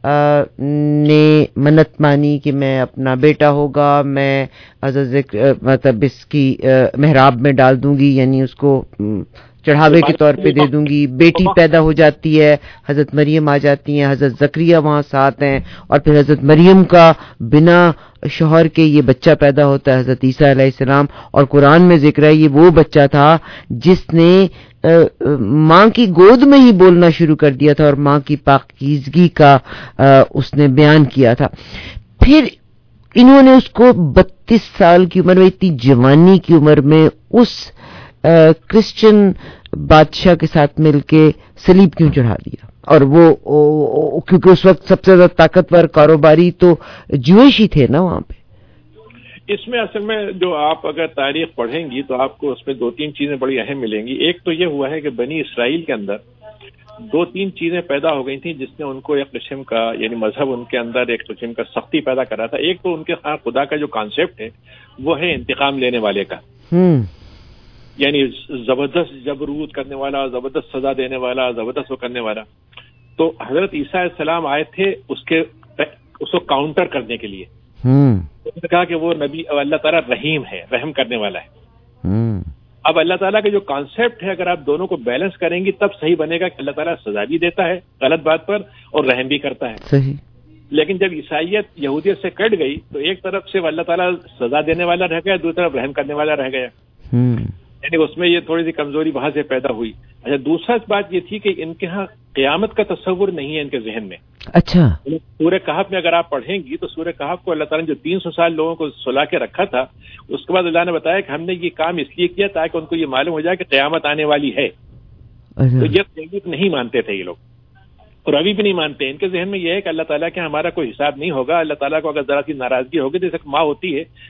نے منت مانی کہ میں اپنا بیٹا ہوگا میں مطلب اس کی محراب میں ڈال دوں گی, یعنی اس کو چڑھاوے کے طور پہ دے دوں گی. بیٹی پیدا ہو جاتی ہے, حضرت مریم آ جاتی ہیں, حضرت زکریا وہاں ساتھ ہیں, اور پھر حضرت مریم کا بنا شوہر کے یہ بچہ پیدا ہوتا ہے حضرت عیسیٰ علیہ السلام. اور قرآن میں ذکر ہے یہ وہ بچہ تھا جس نے ماں کی گود میں ہی بولنا شروع کر دیا تھا اور ماں کی پاکیزگی کا اس نے بیان کیا تھا. پھر انہوں نے اس کو 32 سال کی عمر میں, اتنی جوانی کی عمر میں, اس کرسچن بادشاہ کے ساتھ مل کے سلیب کیوں چڑھا دیا؟ اور وہ کیونکہ اس وقت سب سے زیادہ طاقتور کاروباری تو جوئش ہی تھے نا وہاں پہ. اس میں اصل میں جو آپ اگر تاریخ پڑھیں گی تو آپ کو اس میں 2-3 چیزیں بڑی اہم ملیں گی. ایک تو یہ ہوا ہے کہ بنی اسرائیل کے اندر 2-3 چیزیں پیدا ہو گئی تھیں جس نے ان کو ایک قسم کا یعنی مذہب ان کے اندر ایک قسم کا سختی پیدا کر رہا تھا. ایک تو ان کے خاص خدا کا جو کانسیپٹ ہے وہ ہے انتقام لینے والے کا، یعنی زبردست جبروت کرنے والا، زبردست سزا دینے والا، زبردست وہ کرنے والا. تو حضرت عیسیٰ علیہ السلام آئے تھے اس کو کاؤنٹر کرنے کے لیے. انہوں نے کہا کہ وہ نبی اللہ تعالیٰ رحیم ہے، رحم کرنے والا ہے. اب اللہ تعالیٰ کا جو کانسیپٹ ہے اگر آپ دونوں کو بیلنس کریں گی تب صحیح بنے گا کہ اللہ تعالیٰ سزا بھی دیتا ہے غلط بات پر اور رحم بھی کرتا ہے. صحیح. لیکن جب عیسائیت یہودیت سے کٹ گئی تو ایک طرف سے اللہ تعالیٰ سزا دینے والا رہ گیا، دوسری طرف رحم کرنے والا رہ گیا. یعنی اس میں یہ تھوڑی سی کمزوری وہاں سے پیدا ہوئی. اچھا، دوسرا بات یہ تھی کہ ان کے ہاں قیامت کا تصور نہیں ہے ان کے ذہن میں. اچھا. سورہ کہف میں اگر آپ پڑھیں گی تو سورہ کہف کو اللہ تعالیٰ نے جو 300 سال لوگوں کو سلا کے رکھا تھا اس کے بعد اللہ نے بتایا کہ ہم نے یہ کام اس لیے کیا تاکہ ان کو یہ معلوم ہو جائے کہ قیامت آنے والی ہے. تو یہ قیامت نہیں مانتے تھے یہ لوگ اور ابھی بھی نہیں مانتے. ان کے ذہن میں یہ ہے کہ اللہ تعالیٰ کے ہمارا کوئی حساب نہیں ہوگا. اللہ تعالیٰ کو اگر ذرا سی ناراضگی ہوگی تو جیسے ماں ہوتی ہے